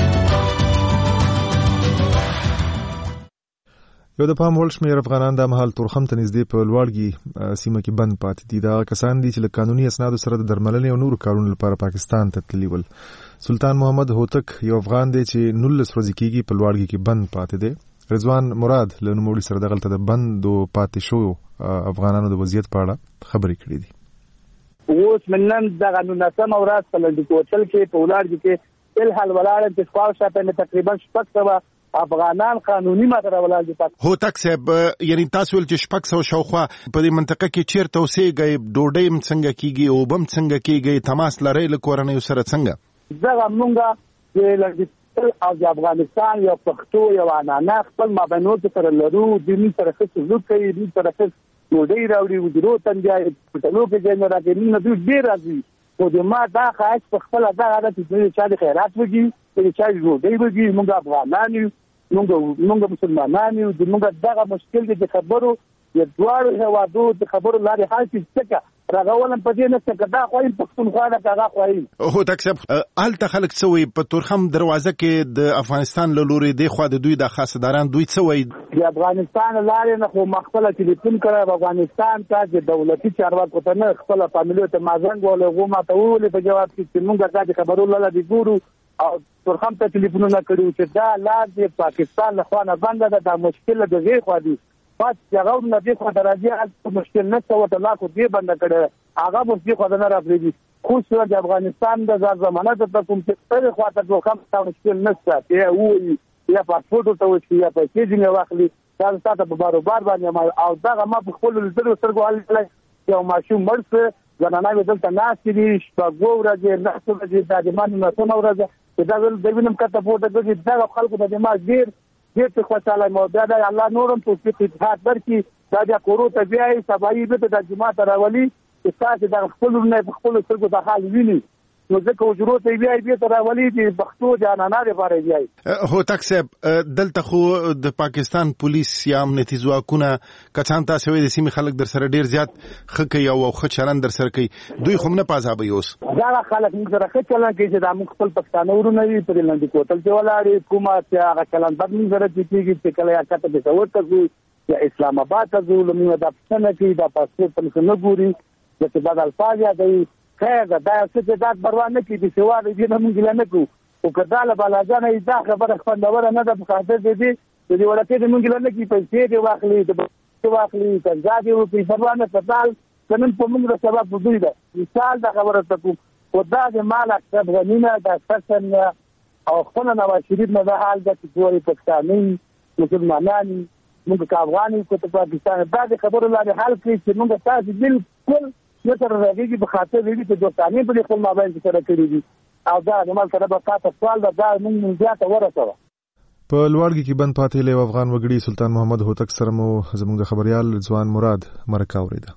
[SPEAKER 1] یو د پام وړ شمېر افغانان د مهال تورخم ته نږدې په لوړګي سیمه کې بند پاتې دي. دا کسان دي چې له قانوني اسنادو سره د درملنې او نورو کارونو لپاره پاکستان ته تللي ول. سلطان محمد هوتک یو افغان دی چې نولس ورځې کېږي په لوړګي کې بند پاتې دی. رضوان مراد له نوموړي سره دغلته د بندو پاتې شوو افغانانو د وضعیت په اړه خبرې کړې دي.
[SPEAKER 6] اوس من نن دغه نولسمه ورځ په لنډي کوټل کې په ولاړګي کې الحال ولاړ انتخاب شاته تقریبا شپږ سوه افغانان قانوني ماته راولل دي.
[SPEAKER 11] هوتک صاحب یعنی تاسو ول چې شپږ سوه شاوخوا په دې منطقه کې چیرته اوسېږئ، ډوډۍ هم څنګه کېږي او بم څنګه کېږي، تماس لرئ له کورنیو سره څنګه؟
[SPEAKER 6] دغه مونږه د لنډي او د افغانستان یو پښتو یو عنعنه خپل مابینو سره لرو. د دې سره څه سلوک کوي، د سره څه ډوډۍ راوړي، وجرو تنګي پټلو کې جنرا کې نه دوی ډیر راځي. او د ما دا خاص په خپل دا عادت چې چا د خیرات وږي، چې چا ډوډۍ وږي، موږ افغانان یو، موږ موږ مسلمانان یو. د موږ دغه مشکل د خبرو د دوړو هوادو د خبرو لارې حل چې څه راغولم په دې نه څه دا خو په پښتونخوا دا هغه خوایي.
[SPEAKER 11] هوتک صاحب الته خلک څه وایي په تورخم دروازه کې د افغانستان له لوري دی خو د دوی د خاصداران دوی څه وایي؟
[SPEAKER 6] د افغانستان لارې نه خو مخفله ټلیفون کړه افغانستان ته د دولتي چارواکو ته نه خپل فامیلیو ته مازنګ ولغو ما ته ویل په جواب کې چې موږ دا خبرو لاله دی ګورو او تورخم ته ټلیفونونه کړو چې دا لار د پاکستان له خوا نه بنده ده. دا مشکل د غي خو دی پات هغه نه دي خو درځي مشکل نه څه وته لا خو دې بند کړه هغه مو دې خو نه راځي. خو څو د افغانستان د ځار زمانه ته کوم څه پر خو ته تورخم ته مشکل نشته. ته وایي یا پاسپورت ته وایي یا پیسې دې واخلي دا ستاسو په باروبار باندې او دا ما په خپل لږ سرګو حل یو ماشوم مرسته زنانه دلته ناس دي شپږ ورځې نه څه دې د دې نه څه ورځې دا ول د وینم کته پورته کوي دا خلکو د دماغ ډیر ډیر څه خوشاله مو دا د الله نورم په اتحاد ورکی دا د کورو ته بیاي سبای به د جماعت راولي چې تاسو د خپل نه خپل سرګو د حال ویني نو ځکه وجرو ته بیاي به راولي د پښتو جانانه لپاره بیاي.
[SPEAKER 11] هوتک صاحب دلته خو د پاکستان پولیس یا امنیتي ځواکونه کچان تاسو د سیمې خلک در سره ډیر زیات خکې او خو چلن در سره کوي دوی خو نه پازابي اوس
[SPEAKER 6] دا خلک موږ سره خکې چلن کوي چې د موږ خپل پښتانه ورونه وي پر لاندې کوتل چې ولاړې کومه چې هغه چلن بد موږ سره کیږي چې کله یا کته به ورته ځو یا اسلام آباد ته ځو لمه د پښتنه کې د پاسپورت په نه ګوري چې بدل الفاظ یا دی خیر دا څه دا پروا نه کوي چې سواد دې نه مونږ نه کوو او کداله بالاجانه دا خبره خوندوره نه ده په خاطر دې دې چې ورته دې مونږ نه کوي پیسې دې واخلي دې واخلي څنګه دې په پروا نه پتال کنن په موږ سبب بوزي ده مثال دا خبره تکو او دا د مال اکثر غنیمه د فسن او خپل نواز شریف نه د حال د ټول پاکستاني مسلمانان موږ کافغاني کو ته پاکستان دا د خبرو لاره حل کړي چې موږ تاسو بالکل نو تر راځي په خاطر دې چې دوستانه په خپل مابین کې سره کړی دي او دا د مال سره په تاسو سوال دا موږ زیاته ورسوه.
[SPEAKER 1] په لوړګي کې بند پاتې له افغان وګړي سلطان محمد هوتک سره مو زموږ د خبريال رضوان مراد مرکه اوریده.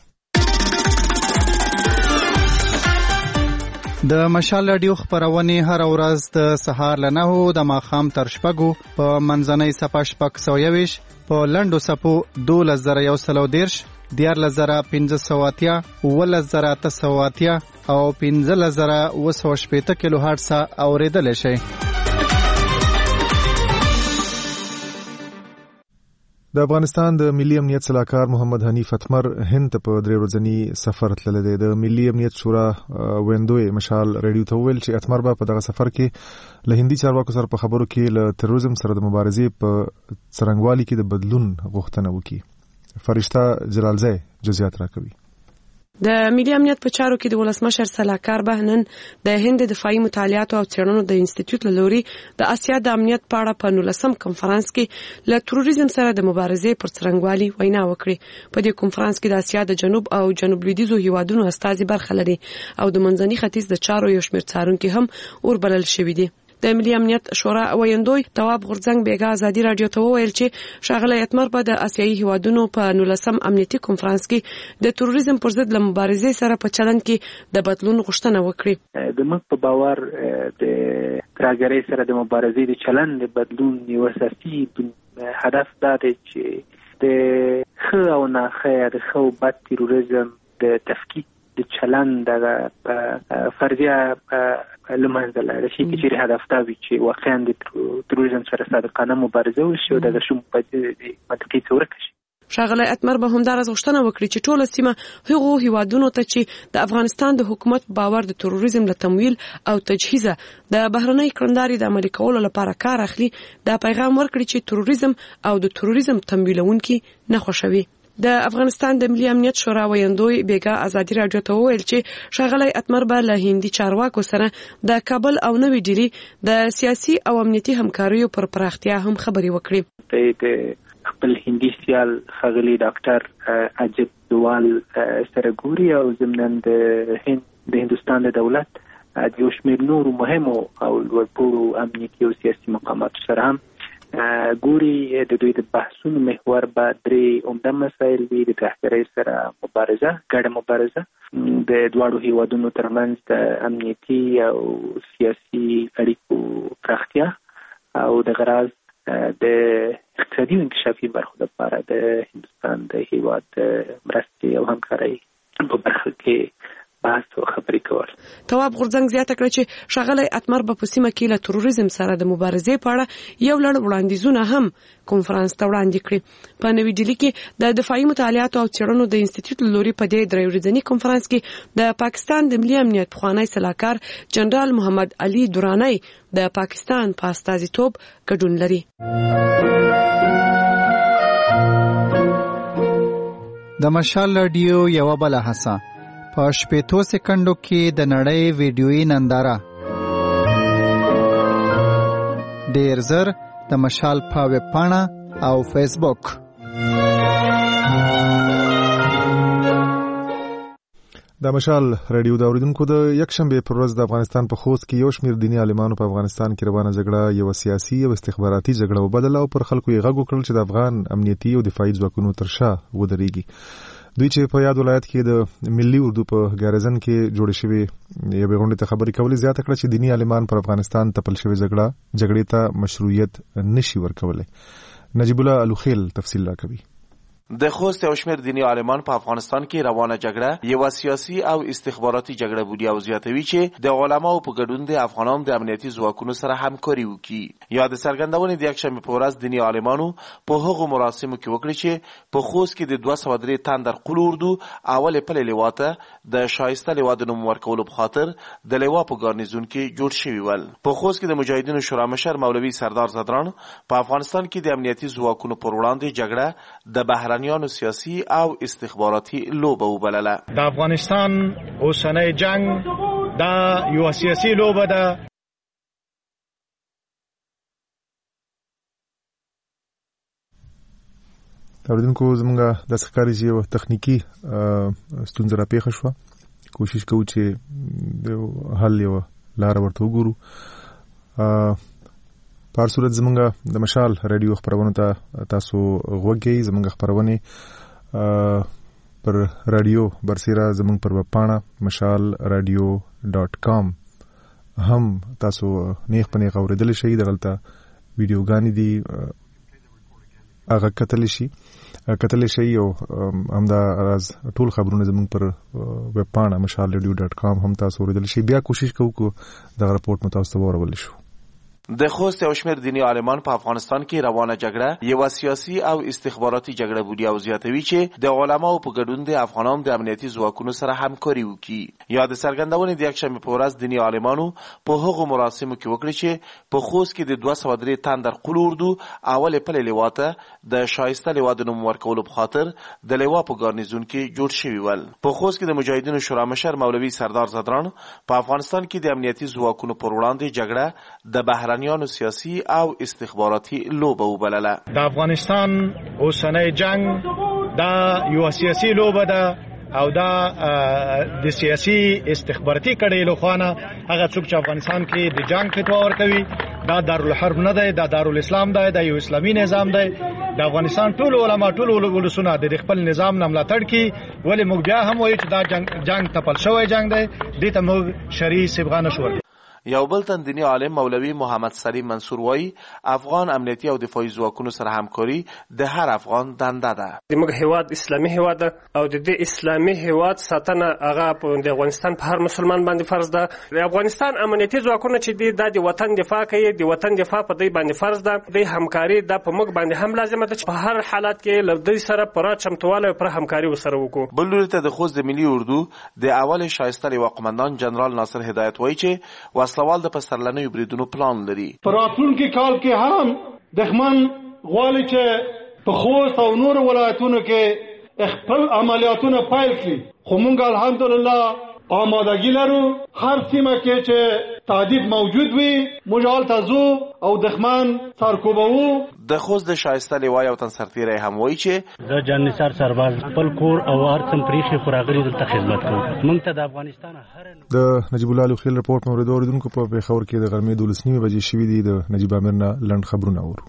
[SPEAKER 2] د مشال رادیو خبرونه هر ورځ د سهار له نهو د ماښام تر شپږو په منځنۍ صفه شپږ سوه یویش په لنډو صفو دولس زره یو سلو دیرش دیارلس زره پنځه سوه اتیا اوولس زره اته سوه اتیا او پنځلس زره اوه سوه شپېته کیلو هرټزه اورېدلی شئ.
[SPEAKER 1] د افغانستان د ملي امنیت صلاحکار محمد حنیف اتمر هند ته په درې ورځني سفر تللی دی. د ملي امنیت شورا ویندوی مشال ریډیو ته وویل چې اتمر به په دغه سفر کې له هندي چارواکو سره په خبرو کې له تروریزم سره د مبارزې په څرنګوالي کې د بدلون غوښتنه وکړي. فرشته جلالزی جزئیات راکوي.
[SPEAKER 12] د ملي امنیت په چارو کې د ولسمشر صلاحکار بهنن د هند دفاعي مطالعاتو او څېړنو د انسټیټیوټ له لوري د اسیا د امنیت په اړه په نولسم کنفرانس کې له تروریزم سره د مبارزې پر څرنګوالي وینا وکړي. په دې کنفرانس کې د اسیا د جنوب او جنوب لویدیځو هیوادونو استازي برخه لري او د منځني ختیځ د چارو یو شمېر څارونکي هم اوربلل شوي دي. د ملي امنیت شورا ویاندوی تواب غورځنګ بیګا ازادي رادیو ته وویل چې ښاغلی اتمر به د اسیایي هیوادونو په نولسم امنیتي کنفرانس کې د تروریزم پر ضد له مبارزې سره په چلند کې د بدلون غوښتنه وکړي.
[SPEAKER 13] د موږ په باور د ترهګرۍ سره د مبارزې د چلند د بدلون یو اساسي هدف دا دی چې د ښه او ناښه د ښه او بد تروریزم د تفکیک د چلند د فرضیه له منځه لاړه شي چې هدف دا وي چې واقعا د تروریزم سره صادقانه مبارزه وشي او د شوم په منطقي څورک شي.
[SPEAKER 12] ښاغلی اتمر به همدارس غوښتنه وکړي چې ټوله سیمه هغو هیوادونو ته چې د افغانستان د حکومت باور د تروریزم له تمویل او تجهیزه د بهرنۍ کړنداري د عملي کولو لپاره کار اخلي دا پیغام ورکړي چې تروریزم او د تروریزم تمویلونکي نه خوښوي. د افغانستان د ملي امنیت شورا ویاندوی بیګا ازادي رادیو ته وویل چې ښاغلی اتمر به له هندي چارواکو سره د کابل او نوې ډیلي د سیاسي او امنیتي همکاریو پر پراختیا هم خبرې وکړي.
[SPEAKER 13] خپل هندي سیال ښاغلی ډاکټر اجب دوال سره ګوري او ضمناً د هند د هندوستان د دولت د یو شمېر نورو مهمو او لوړپوړو امنیتي او سیاسي مقاماتو سره هم ګوري. د دوی د بحثونو محور به درې عمده مسایل وي: د ترهګرۍ سره مبارزه، ګډه مبارزه، د دواړو هیوادونو ترمنځ د امنیتي او سیاسي اړیکو پراختیا او د غراض د اقتصادي انکشافي برخو لپاره د هندوستان د هیواد مرستې او همکارۍ په برخه کې بحث او خبرې کول.
[SPEAKER 12] تواب غورځنګ زیاته کړه چې ښاغلی اتمر به په سیمه کې له تروریزم سره د مبارزې په اړه یو لړ وړاندیزونه هم کنفرانس ته وړاندې کړي. په نوې ډیلي کې د دفاعي مطالعاتو او څېړنو د انسټیټیوټ له لوري په دې درې ورځني کنفرانس کې د پاکستان د ملي امنیت پخوانی سلاکار جنرال محمد علي درانی د پاکستان په استازیتوب ګډون لري.
[SPEAKER 2] د مشال رادیو یو بل هڅه په شپېتو سکندو کې د نړۍ ویډیویي ننداره ډیر زر د مشال په ویب پاڼه او فیسبوک.
[SPEAKER 1] د مشال رادیو د اوریدونکو د یکشنبه پر ورځ د افغانستان په خوست کې یو شمېر دیني عالمانو په افغانستان کې روانه جګړه یو سیاسي او استخباراتي جګړه وبدله او پر خلکو یې غږ وکړل چې د افغان امنیتي او دفاعي ځواکونو تر شا ودرېږي. دوی چې په یاد ولایت کې د ملي اردو په ګارزن کې جوړ شوی یو غونډه ته خبرې کولې زیاته کړه چې دیني عالمان پر افغانستان تپل شوی جګړه جګړې ته مشروعیت نشي ورکولای. نجیب الله الوخیل تفصیل راکوي.
[SPEAKER 14] د خوست او شمیر دینی عالمان په افغانستان کې روانه جګړه یو سیاسي او استخباراتي جګړه بودی او زیاتوي چې د علماو په ګډون د افغانانو د امنیتي ځواکونو سره همکاري وکړي. یا د څرګندونې د یکشنبه په ورځ دینی عالمانو په هغو مراسمو کې وکړي چې په خوست کې د دوه سوه درې تن در قول اردو اول پلې لواته د شایسته لوا د نوم ورکولو په خاطر د لوا په ګارنیزون کې جوړ شوي ول. په خوست کې د مجاهدینو شورا مشر مولوي سردار زدران په افغانستان کې د امنیتي ځواکونو پر وړاندې جګړه د بهرنیانو سیاسي او استخباراتي لوبه وبلله.
[SPEAKER 15] د افغانستان اوسنۍ جنگ دا یو سیاسي لوبه ده.
[SPEAKER 1] اوریدونکو زمونږ د ښکاري یو تخنیکی ستونزه را پیښه شوه. کوشش کوو چې د حل یو لار ورته وګورو. په هر صورت زمونږ د مشال رادیو خپرونو ته تاسو غوږی زمونږ خپرونې پر رادیو برسیره زمونږ پر ویب پاڼه مشال رادیو ډاټ کام هم تاسو نیغ په نیغ اورېدلی شئ. دغلته ویډیوګانې دي هغه کتلی شي کتلی شئ او همدا راز ټول خبرونه زمونږ پر ویب پاڼه مشال رادیو ډاټ کام هم تاسو اورېدلی شئ. بیا کوشش کوو چې دغه رپورټ مو تاسو ته واورولی شو.
[SPEAKER 14] د خوست او شمیر دینی عالمان په افغانستان کې روانه جګړه یو سیاسي او استخباراتي جګړه بودی او زیاتوي چې د علماو په ګډون د افغانانو د امنیتي ځواکونو سره همکاري وکړي. یا د څرګندونې د یکشنبه په ورځ دینی عالمانو په هغو مراسمو کې وکړي چې په خوست کې د دوه سوه درې تن در قول اردو اول پلې لواته د شایسته لوا د نوم ورکولو په خاطر د لوا په ګارنیزون کې جوړ شوي ول. په خوست کې د مجاهدینو شورا مشر مولوي سردار زدران په افغانستان کې د امنیتي ځواکونو پر وړاندې جګړه د بهرنیانو سیاسي او استخباراتي لوبه وبلله.
[SPEAKER 15] د افغانستان اوسنۍ جنگ دا یو سیاسي لوبه ده. او دا د سیاسي استخباراتي کړي لخوانه هغه څوک چې افغانستان کې د جنگ فتوا ورکوي دا دارالحرب نه دی، دا دارالاسلام دی، دا یو اسلامي نظام دی. د افغانستان ټول علما ټول ولسونه د خپل نظام نه ملاتړ کوي، ولې موږ بیا هم وایو چې دا جنگ جنگ تپل شوی جنگ دی، دې ته موږ شرعي صبغه نشو ورکوي.
[SPEAKER 14] یو بل تن دینی عالم مولوی محمد سلیم منصور وایي افغان امنیتي او دفاعي ځواکونو سره همکاري د هر افغان دنده ده.
[SPEAKER 16] زموږ هیواد اسلامي هیواد ده او د دې اسلامي هیواد ساتنه هغه د افغانستان په هر مسلمان باندې فرض ده. د افغانستان امنیتي ځواکونه چې دي د وطن دفاع کوي، د وطن دفاع په دې باندې فرض ده. د همکاري د په موږ باندې هم لازمه ده چې په هر حالت کې له دې سره پوره چمتواله او پر همکاري وسره وکړو.
[SPEAKER 14] بل لوري ته د خوست د ملي اردو د اول شایسته لواء قومندان جنرال ناصر هدایت وایي چې وسلوال د پسرلنیو بریدونو پلان لري.
[SPEAKER 17] په راتلونکي کال کې هم دښمن غواړي چې په خوست او نور ولایتونو کې خپل عملیاتونه پیل کړي، خو موږ الحمدلله آمادګي لرو. هر سیمه کې چې تعدید موجود وي موږ هلته ځو او دښمن سرکوبوو.
[SPEAKER 14] د خوست د شایسته لواء یو تن سرتیری هم وایي چې
[SPEAKER 18] زه جان نثار سرباز خپل کور او هر څه پریښي خو راغلي دلته خدمت کوم. موږ ته د افغانستان هر
[SPEAKER 1] د نجیب الله لوخیل رپورټ مو اوریدونکو په پیښور کې د غرمې دولس نیمه بجې شوې دي. د نجیب امیر نه لنډ خبرونه اورو.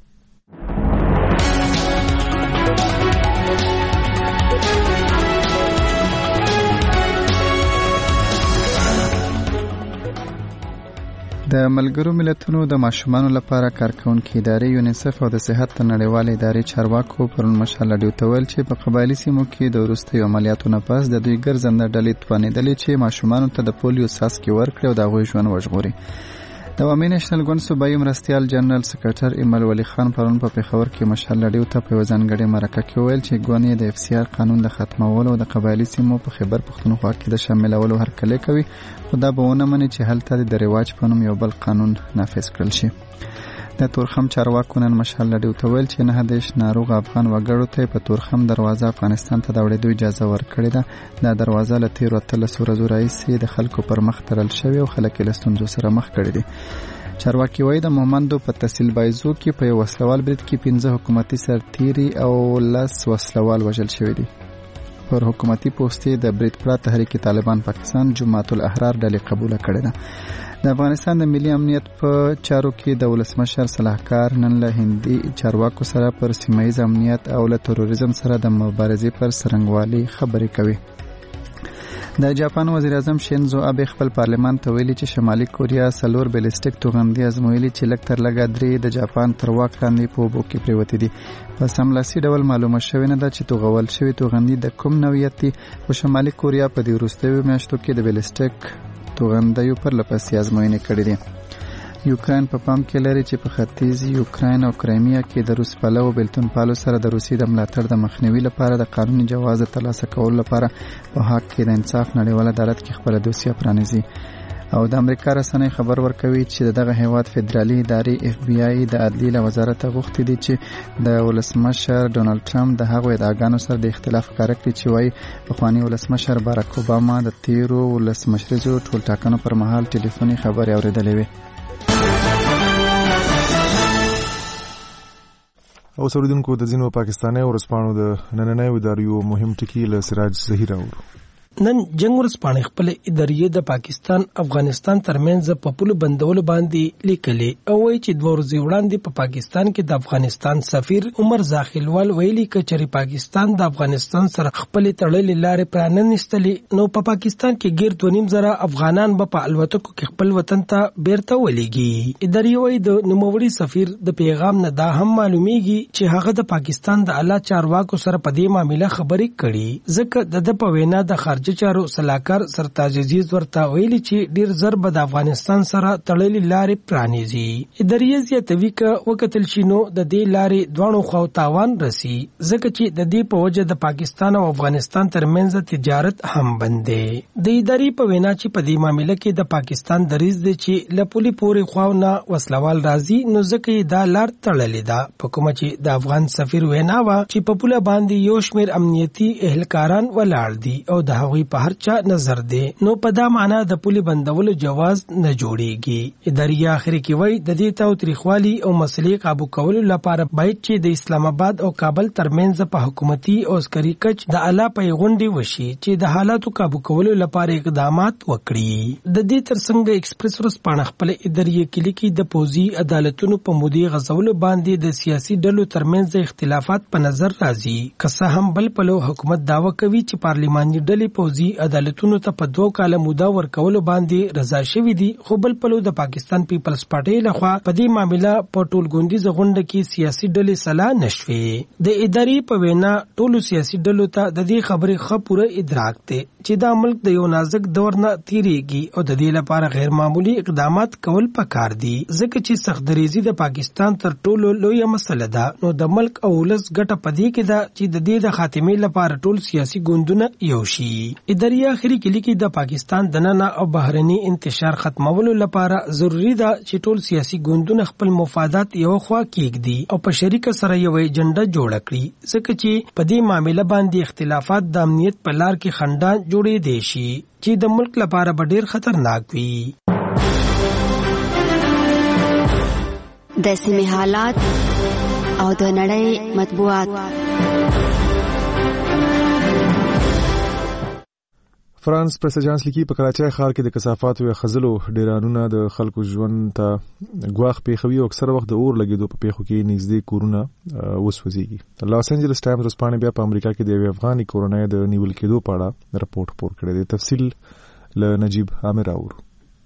[SPEAKER 2] د ملګرو ملتونو د ماشومانو لپاره کارکونکي ادارې یونیسف او د صحت نړیوالې ادارې چارواکو پرون مشال ډیو تول چې په قبایلی سیمو کې د وروستیو عملیاتو نه پس د دوی ګرځنده ډلې توانېدلې چې ماشومانو ته د پولیو څاڅکي ورکړي او د هغوی ژوند وژغوري. د عوامي نېشنل ګوند صوبایي مرستیال جنرال سکرټر ایمل ولی خان پرون په پیښور کې مشال ډیو ته په ځانګړې مرکه کې ویل چې ګوند یې د اف سی آر قانون د ختمولو او د قبایلی سیمو په خیبر پښتونخوا کې د شاملولو هرکلی کوي، خو دا به ونه مني چې هلته د رواج په نوم یو بل قانون نافذ کړل شي. د تورخم چارواکو نن مشال ډیو ته ویل چې نه دیش ناروغ افغان وګړو ته په تورخم دروازه افغانستان ته د وړېدو اجازه ورکړې ده. دا دروازه له تیرو اتلسو ورځو راهیسې د خلکو پر مخ تړل شوې او خلک یې له ستونزو سره مخ کړي دي. چارواکي وایي د مومندو په تحصیل بایزو کې په یو وسلوال برید کې پنځه حکومتي سرتیري او لس وسلوال وژل شوي دي. پر حکومتي پوستې د برید پړه تحریک طالبان پاکستان جماعت الاحرار ډلې قبوله کړې ده. د افغانستان د ملي امنیت په چارو کې د ولسمشر صلاحکار نن له هندي چارواکو سره پر سیمه ییز امنیت او له تروریزم سره د مبارزې پر څرنګوالي خبرې کوي. د جاپان وزیر اعظم شینزو آبه خپل پارلمان ته ویلي چې شمالي کوریا سلور بیلسټیک توغندي ازمویلي چې لږ تر لږه درې د جاپان تر واک لاندې په اوبو کې پرېوتې دي. په سملاسي ډول معلومه شوې نه ده چې توغول شوي توغندي د کوم نوعیت دي، خو شمالي کوریا په دې وروستیو میاشتو کې د بیلسټیک توغندیو پرله پسې ازموینې کړې دي. یوکرين په پام کې لري چې په ختیځ یوکرين او کرایمیا کې د روس پلو بلتون پالو سره د روسي د ملاتړ د مخنیوي لپاره د قانوني جواز ترلاسه کولو لپاره په حق کې د انصاف نړیوال عدالت کې خپل دوسیه پرانیزي. او د امریکا رسنۍ خبر ورکوي چې دغه هیواد فدرالي ادارې اف بی آی د عدلیې له وزارت غوښتي دي چې د ولسمشر ډونالد ټرمپ د هغو ادعاګانو سره د اختلاف ښکاره کړي چې وایي پخواني ولسمشر باراک اوباما د تیرو ولسمشریزو ټولټاکنو پر مهال ټلیفوني خبرې اورېدلې وې.
[SPEAKER 1] او سوریدونکو د ځینو پاکستاني ورسپانو د نننۍ اداریو مهم ټکي له سراج ظهیر اورو.
[SPEAKER 19] نن جنگ ورسپانې خپل ادارې د پاکستان افغانستان ترمنځ په پولو بندولو باندې لیکلې او وایي چې دوه ورځې وړاندې په پاکستان کې د افغانستان سفیر عمر زاخیلوال ویلي چې پاکستان د افغانستان سره خپل تړلې لارې پراننستلې نو په پاکستان کې ګیر دوه نیم زره افغانان به په الوتکو کې خپل وطن ته بیرته ولېږي. ادارې وایي د نوموړي سفیر د پیغام نه دا هم معلومیږي چې هغه د پاکستان د اعلی چارواکو سره په دې معاملې خبرې کړي، ځکه د په وینا د خارجي چارو سلاکار سرتاج عزیز ورته ویلي چې ډیر زر به د افغانستان سره تړلې لارې پرانیزي. ادارې زیاتوي که وکتل شي نو د دې لارې دواړو خواو تاوان رسی، ځکه چې د دې په وجه د پاکستان او افغانستان ترمنځ تجارت هم بند دی. د ادارې په وینا چې په دې معاملې کې د پاکستان دریځ دی چې له پولي پورې خواو نه وسلوال راځي، نو ځکه یې دا لار تړلې ده. په کومه چې د افغان سفیر وینا وه چې په پوله باندې یو شمېر امنیتي اهلکاران ولاړ دي او د هغوی هغوی په هر چا نظر دی نو په دا معنا د پولي بندولو جواز نه جوړیږي. اداري اخر کې وایي د دې تاوتریخوالي او مسلې قابو کولو لپاره باید چې د اسلام آباد او کابل ترمنځ په حکومتي او عسکري کچ د اعلی پیغونډي وشي چې د حالاتو قابو کولو لپاره اقدامات وکړي. د دې ترڅنګ ایکسپریس ورځپاڼه خپل اداري کلی کې د پوزي عدالتونو په مودي غزولو باندې د سیاسي ډلو ترمنځ اختلافات په نظر راځي. که څه هم بل پلو حکومت داوا کوي چې پارلیماني ډلې پوزي عدالتونو ته په دوه کاله موده ورکولو باندې رضا شوي دي، خو بل پلو د پاکستان پیپلز پارټي لخوا په دې معاملې په ټولګوندیزه غونډه کې سیاسي ډلې سلا نشوي. د اداري په وینا ټولو سیاسي ډلو ته د دې خبرې ښه پوره ادراک دی چې دا ملک د یو نازک دور نه تیریږي او د دې لپاره غیر معمولی اقدامات کول پکار دي، ځکه چې سختدریزي د پاکستان تر ټولو لویه مسله ده. نو د ملک او ولس ګټه پدې کې ده چې د دې د خاتمې لپاره ټول سیاسي ګوندونه یو شي. اداري اخري کې لیکي د پاکستان دننه او بهرني انتشار ختمولو لپاره ضروری ده چې ټول سیاسي ګوندونه خپل مفادات یو خوا کېږدي او په شریکه سره یو ایجنډا جوړ کړي، ځکه چې په دې معاملې باندې اختلافات د امنیت په لار کې خنډان جوړې دي شي چې د ملک لپاره به ډیر خطرناک وي.
[SPEAKER 20] د سیمې حالات او د نړۍ مطبوعات.
[SPEAKER 1] فرانس پریس اجانس لیکي په کراچۍ ښار کې د کثافاتو یا خزلو ډیرانونه د خلکو ژوند ته ګواښ پیښوي او اکثره وخت د اور لګېدو په پیښو کې نږدې کورونه وسوځېږي. لاس انجلس ټایمز ورځپاڼې بیا په امریکا کې د یوې افغاني کورنۍ د نیول کېدو په اړه رپورټ خپور کړی دی. تفصیل له نجیب عامر اورو.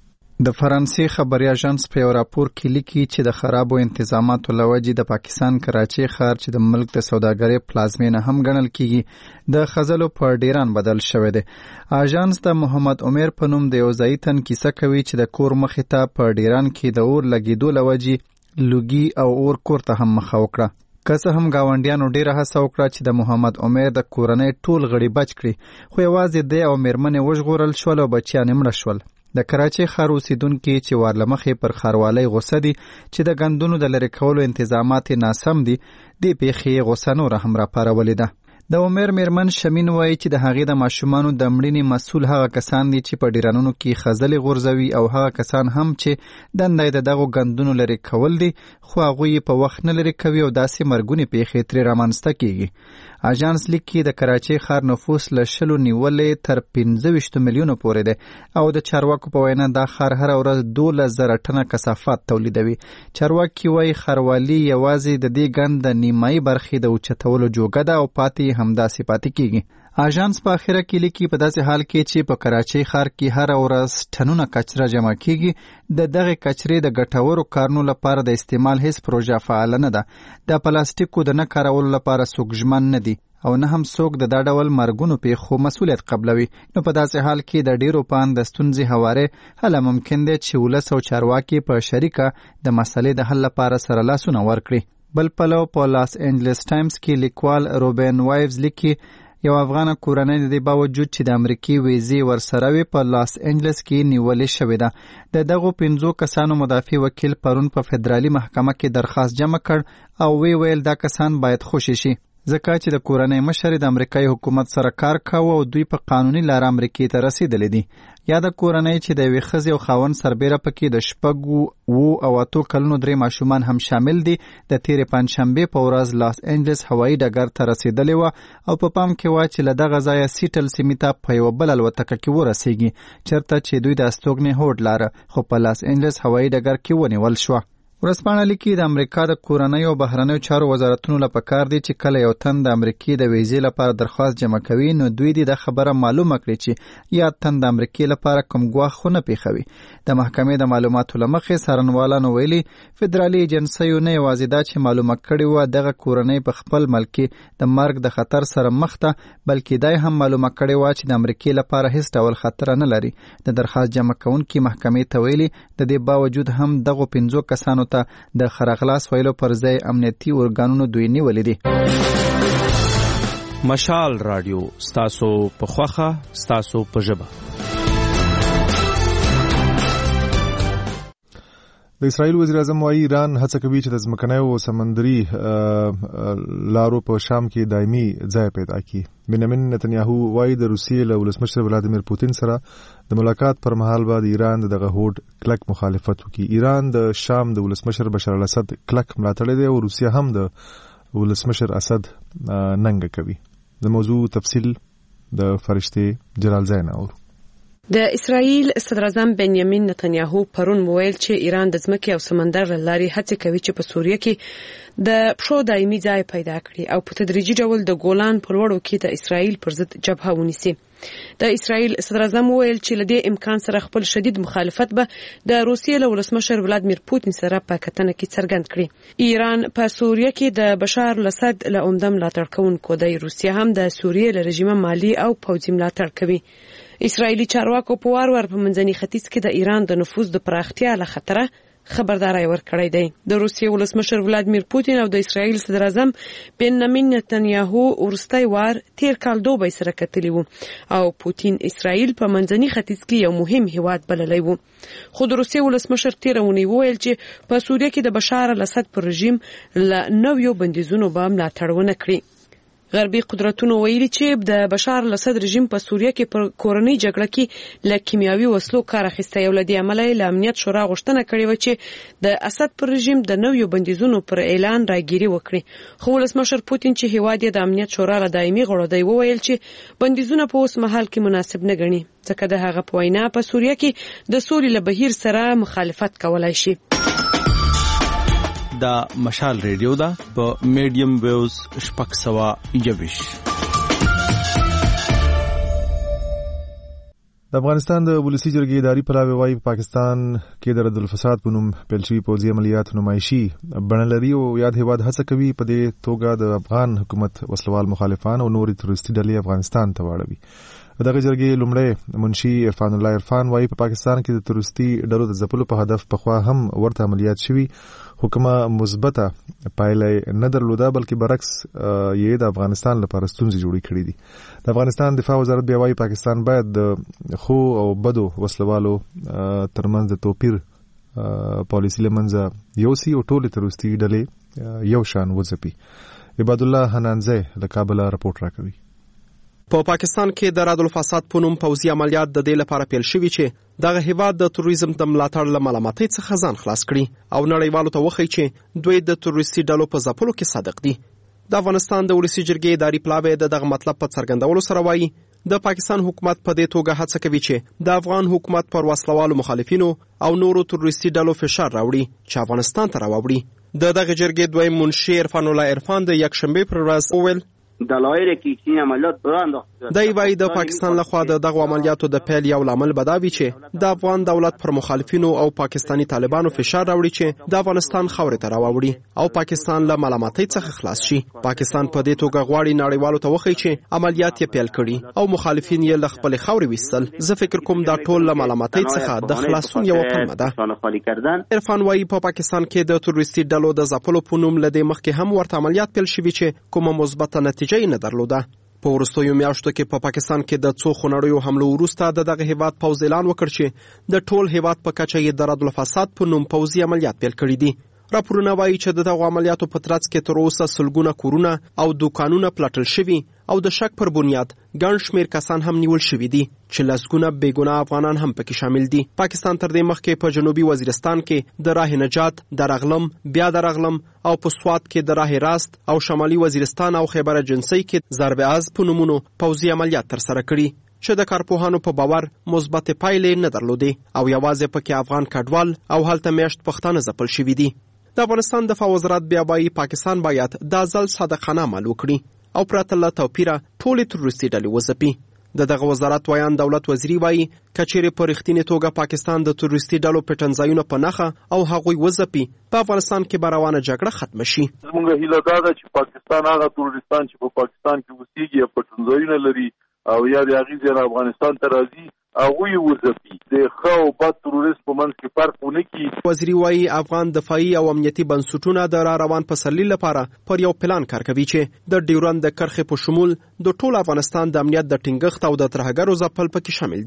[SPEAKER 2] د فرانسې خبري اژانس په یو راپور کې لیکي چې د خرابو انتظاماتو له وجې د پاکستان کراچۍ ښار چې د ملک د سوداګرۍ پلازمینه هم ګڼل کیږي د خزلو په ډیران بدل شوی دی. اژانس د محمد عمر په نوم د یو ځایي تن کیسه کوي چې د کور مخې ته په ډیران کې د اور لګېدو له وجې لوګي او اور کور ته هم مخه وکړه. که څه هم ګاونډیانو ډیره هڅه وکړه چې د محمد عمر د کورنۍ ټول غړي بچ کړي، خو یوازې دی او میرمنې وژغورل شول او بچیان یې مړه شول. د کراچۍ ښار اوسیدونکي چې وارلمخې پر ښاروالۍ غوسه دي چې د ګندونو د لرې کولو انتظامات ناسم دي، دې پیښې غوسه نوره هم راپارولې ده. د عمر میرمن شمین وایي چې د هغې د ماشومانو د مړینې مسؤل هغه کسان دي چې په ډیرانونو کې خزلې غورځوي او هغه کسان هم چې دنده یې د دغو ګندونو لرې کول دي، خو هغوی یې په وخت نه لرې کوي او داسې مرګونې پیښې ترې رامنځته کیږي. اژانس لیکي د کراچۍ ښار نفوس له شلو نیولې تر پنځه ویشتو میلیونو پورې دی او د چارواکو په وینا دا ښار هره ورځ دولس زره ټنه کثافات تولیدوي. چارواکي وایي ښاروالي یوازې د دې ګند د نیمایي برخې د اوچتولو جوګه ده او پاتې همداسې پاتې کیږي. اژانس په اخره کې لیکي په داسې حال کې چې په کراچۍ ښار کې هره ورځ ټنونه کچره جمع کیږي، د دغه کچرې د ګټورو کارونو لپاره د استعمال هیڅ پروژه فعال نه ده. د پلاستیکو د نه کارولو لپاره څوک ژمن نه دي او نه هم څوک د دا ډول مرګونو پیښو مسؤلیت قبلوي. نو په داسې حال کې د ډیرو پان د ستونزې هوارې هله ممکن دی چې ولس او چارواکي په شریکه د مسلې د حل لپاره سره لاسونه ورکړي. بل پلو په لاس انجلس ټایمز کې لیکوال روبن وایوز لیکي یو افغان کورنۍ د دې باوجود چې د امریکای ویزې ورسره وي په لاس انجلس کې نیولې شوې ده. د دغو پنځو کسانو مدافع وکیل پرون په فدرالي محکمه کې درخواست جمع کړ او وی ویل دا کسان باید خوشي شي، ځکه چې د کورنۍ مشر د امریکای حکومت سره کار کاوه او دوی په قانوني لار امریکای ته رسیدلې دي. یا د کورنۍ چې د یوې ښځې او خاوند سربیره پکې د شپږو اوو او اتو کلونو درې ماشومان هم شامل دي، د تیرې پنجشنبې په ورځ لاس انجلس هوایي ډګر ته رسیدلې وه او په پام کې وه چې له دغه ځایه سیټل سیمې ته په یوه بل الوتکه کې ورسیږي چېرته چې دوی د استوګنې هوډ لاره، خو په لاس انجلس هوایي ډګر کې ونیول شوه. ورځپاڼه لیکي د امریکا د کورنۍ او بهرنیو چارو وزارتونو له پکار دي چې کله یو تن د امریکای د ویزې لپاره درخواست جمع کوي نو دوی دې د خبره معلومه کړي چې یا تن د امریکای لپاره کوم ګواښ خو نه پیښوي. د محکمې د معلوماتو له مخې څارنوالانو ویلي فدرالي ایجنسیو نه یوازې دا چې معلومه کړې وه دغه کورنۍ په خپل ملک کې د مرګ د خطر سره مخ ده، بلکې دا هم معلومه کړې وه چې د امریکای لپاره هیڅ ډول خطر نه لري. د درخواست جمع کوونکي محکمې ته ویلي د دې باوجود هم دغو پنځو کسانو ته د خرغلاس ویلو پر ځای امنیتي ارګانونو دوی نیولې دي.
[SPEAKER 21] مشال رادیو ستاسو په خوخه ستاسو په ژبه.
[SPEAKER 1] د اسرایل وزیر اعظم وايي ایران هڅه کوي چې د ځمکنیو او سمندري لارو په شام کې دایمي ځای پیدا کړي. بنیامین نتنیاهو وايي د روسیې له ولسمشر ولادیمیر پوتین سره د ملاقات پر مهال به د ایران دغه هوډ کلک مخالفت وکړي. ایران د شام د ولسمشر بشار الاسد کلک ملاتړی دی او روسیه هم د ولسمشر اسد ننګه کوي. د موضوع تفصیل د فرشته جلال زین اور.
[SPEAKER 12] د اسرایل صدر اعظم بنیامین نتنیاهو پرون وویل چې ایران د ځمکې او سمندر له لارې هڅه کوي چې په سوریه کې د پښو دایمي ځای پیدا کړي او په تدریجي ډول د ګولان په لوړو کې د اسرایل پر ضد جبهه ونیسي. د اسرایل صدر اعظم وویل چې لدې امکان سره خپل شدید مخالفت به د روسیې له ولسمشر ولادیمیر پوتین سره په کتنه کې څرګند کړي. ایران په سوریه کې د بشار الاسد له عمده ملاتړ کوونکو دی. روسیه هم د سوریې له رژیم مالی او پوځي ملاتړ کوي. اسرایلی چارواکو په وار وار په منځني ختیځ کې د ایران د نفوذ د پراختیا له خطره خبرداري ورکړی دی. د روسیې ولسمشر ولادیمیر پوتین او د اسرایل صدر اعظم بنیامین نتنیاهو ورستۍ وار تیر کال دوبۍ سره کتلی وو او پوتین اسرایل په منځني ختیځ کې یو مهم هیواد بللی وو. خو د روسیې ولسمشر تیرونی وویل چې په سوریه کې د بشار الاسد پر رژیم له نویو بندیزونو به ملاتړ ونه کړي. غربي قدرتونو ویلي چې د بشار الاسد رژیم په سوریه کې پر کورنۍ جګړه کې له کیمیاوي وسلو کار اخیستی او له دې امله له امنیت شورا غوښتنه کړې وه چې د اسد پر رژیم د نویو بندیزونو پر اعلان راګیري وکړي. خو ولسمشر پوتین چې هیواد یې د امنیت شورا له دایمي غړو دی وویل چې بندیزونه په اوس مهال کې مناسب نه ګڼي ځکه د هغه په وینا په سوریه کې د سولې له بهیر سره مخالفت کولای شي.
[SPEAKER 21] دا مشال ریډیو دا په میډیم ویوز شپږ سوه یوویش.
[SPEAKER 1] د افغانستان د ولسی جرګې اداري پلاوی وايي په پاکستان کې د رد الفساد په نوم پیل شوي پوځي عملیات نمایشي بڼه لري او یاد هیواد هڅه کوي په دې توګه د افغان حکومت وسلوال مخالفان او نوري تروریستي ډلې افغانستان ته واړوي. دغه جرګې لومړی منشي عرفان الله عرفان وايي په پاکستان کې د تروریستي ډلو د ځپلو په هدف پخوا هم ورته عملیات شوي حکومه مثبته پایله نه درلوده بلکې برعکس یې د افغانستان لپاره ستونزې جوړې کړې دي. د افغانستان دفاع وزارت بیا وايي پاکستان باید د خو او بدو وسلوالو ترمنځ د توپیر پالیسي له منځه یوسي او ټولې تروریستي ډلې یو شان وځپي. عباد الله حنانزه له کابل رپورټ راکوي.
[SPEAKER 5] په پاکستان کې د رد الفساد په نوم پوځي عملیات د دې لپاره پیل شوي چې دغه هیواد د تروریزم د ملاتړ له ملامتۍ څخه ځان خلاص کړي او نړیوالو ته وښیي چې دوی د تروریستي ډلو په ځپلو کې صادق دي. د افغانستان د ولسی جرګې اداري پلاوی د دغه مطلب په څرګندولو سره وایي د پاکستان حکومت په دې توګه هڅه کوي چې د افغان حکومت پر وسلوالو مخالفینو او نورو تروریستي ډلو فشار راوړي چې افغانستان ته راوړي. د دغه جرګې دویم منشي عرفان الله عرفان د یکشنبه پر ورځ وویل
[SPEAKER 22] دلایل کې چې عملیات براندخت
[SPEAKER 5] دی وایي د پاکستان لخوا د دغه عملیاتو د پیل یو لامل بداوي چې د افغان دولت پر مخالفینو او پاکستانی طالبانو فشار راوړي چې د افغانستان خاورې ته راوړي او پاکستان له ملامتۍ څخه خلاص شي. پاکستان په دې توګه غواړي نړیوالو ته وښیي چې عملیات یې پیل کړي او مخالفین یې له خپل خاورې ویستل. زه فکر کوم دا ټول له ملامتۍ څخه د خلاصون یو پلمه ده. عرفان وایي په پاکستان کې د تروریستي ډلو د ځپلو په نوم له دې مخکې هم ورته عملیات پیل شوي چې کومه مثبته نتیجه نه درلوده. په وروستیو میاشتو کې په پاکستان کې د څو خونړیو حملو وروسته د دغه هیواد پوځ اعلان وکړ چې د ټول هیواد په کچه یې د رد الفساد په نوم پوځي عملیات پیل کړي دي. راپورونه وایي چې د دغو عملیاتو په ترڅ کې تر اوسه سلګونه کورونه او دوکانونه پلټل شوي او د شک پر بنیاد ګڼ شمېر کسان هم نیول شوي دي چې لسګونه بېګناه افغانان هم پکې شامل دي. پاکستان تر دې مخکې په جنوبي وزیرستان کې د راه نجات، درغلم، بیا درغلم او په سوات کې د راه راست او شمالي وزیرستان او خیبر جنسي کې ضرب از په نومونو پوځي عملیات ترسره کړي چې د کارپوهانو په باور مثبت پایلې نه درلودې او یوازې پکې افغان کډوال او هلته میشت پښتانه ځپل شوي دي. د افغانستان دفاع وزارت بیا وایي پاکستان باید دا ځل صادقانه عمل وکړي او پرته له توپیره ټولې تروریستي ډلې وځپي. د دغه وزارت ویان دولت وزیري وایي که چیرې په رښتینې توګه پاکستان د تروریستي ډلو پټنځایونه په نښه او هغوی وځپي په افغانستان کې به روانه جګړه ختمه شي.
[SPEAKER 23] زموږ هیله دا ده چې پاکستان هغه تروریستان چې په پاکستان کې اوسېږي یا پټنځایونه لري او یا د هغې ځای نه افغانستان ته راځي هغوی وځپي. د ښه او بد تروریست په منځ کې فرق ونه کړي.
[SPEAKER 5] وزیري وایي افغان دفاعي او امنیتي بنسټونه د را روان پسرلي لپاره پر یو پلان کار کوي چې د ډیورند د کرښې په شمول د ټول افغانستان د امنیت د ټینګښت او د ترهګرو ځپل پکې شامل دي.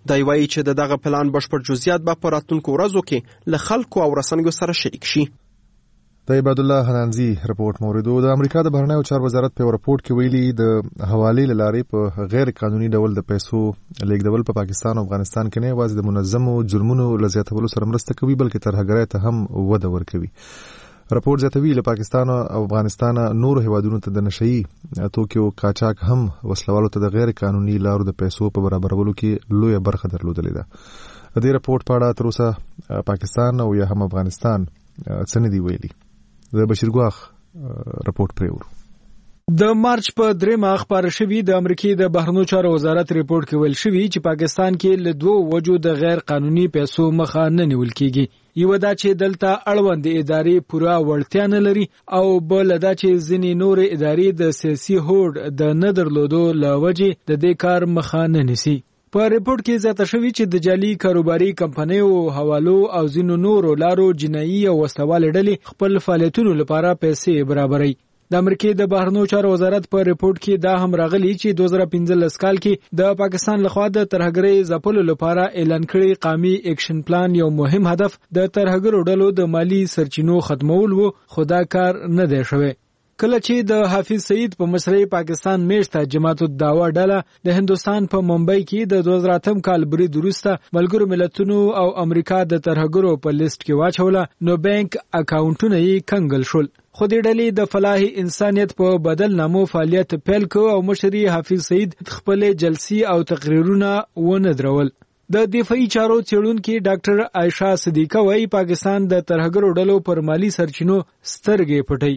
[SPEAKER 5] دی وایي چې د دغه پلان بشپړ جزئیات به په راتلونکو ورځو کې له خلکو او رسنیو سره شریک شي.
[SPEAKER 1] د عباد الله حنانزي رپورت موردو. د امریکا د بهرنیو چارو وزارت په رپورت کې ویلي د حوالې لارې په غیر قانوني ډول د پیسو لیږدول په پاکستان او افغانستان کې نه یوازې د منظمو جرمونو له زیاتولو سره مرسته کوي بلکې ترهګرۍ ته هم وده ورکوي. رپورت زیاتوي له پاکستان او افغانستان نورو هیوادونو ته د نشئی توکیو قاچاق هم وسلوالو ته د غیر قانوني لارو د پیسو په برابرولو کې لویه برخه درلودلې ده. د دې رپورت په اړه تر اوسه پاکستان او یا هم افغانستان څه نه دی ویلي. د بشیر ګواخ رپورت پریور.
[SPEAKER 3] د مارچ په درېمه خبره شوې د امریکای د بهرنیو چارو وزارت رپورت کې ویل شوی چې پاکستان کې له دوه وجو د غیر قانوني پیسو مخه نه نیول کیږي. یو دا چې دلته اړوند ادارې پوره وړتیا نه لري او بل دا چې ځینې نور ادارې د سیاسي هوډ د نه درلودو له وجې د دې کار مخه نه نیسي. په ریپورت کې زیاته شوی چې د جعلي کاروباري کمپنیو حوالو او ځینو نورو لارو جنایي او وسوال ډلې خپل فعالیتونو لپاره پیسې برابري. د امریکای د بهرنیو چارو وزارت په ریپورت کې دا هم راغلی چې دوه زره پنځلس کال کې د پاکستان لخوا د ترهګرۍ ځپلو لپاره اعلان کړی قومي اکشن پلان یو مهم هدف د ترهګرو ډلو د مالی سرچینو ختمول وو، خو دا کار نه دی شوی. کله چې د حافظ سعید په مشرۍ پاکستان میشته جماعت الدعوه ډله د هندستان په ممبئی کې د دوه زره اتم کال برید وروسته ملګرو ملتونو او امریکا د ترهګرو په لیست کې واچوله، نو بانک اکاونټونه یې کنګل شول. خو دې ډلې د فلاح انسانیت په بدل نامو فعالیت پیل کو او مشري حافظ سعید خپل جلسي او تقریرونه ونه درول. د دفاعي چارو څېړونکي ډاکټر عائشہ صدیقه وايي پاکستان د ترهګرو ډلو پر مالی سرچینو سترګې پټي.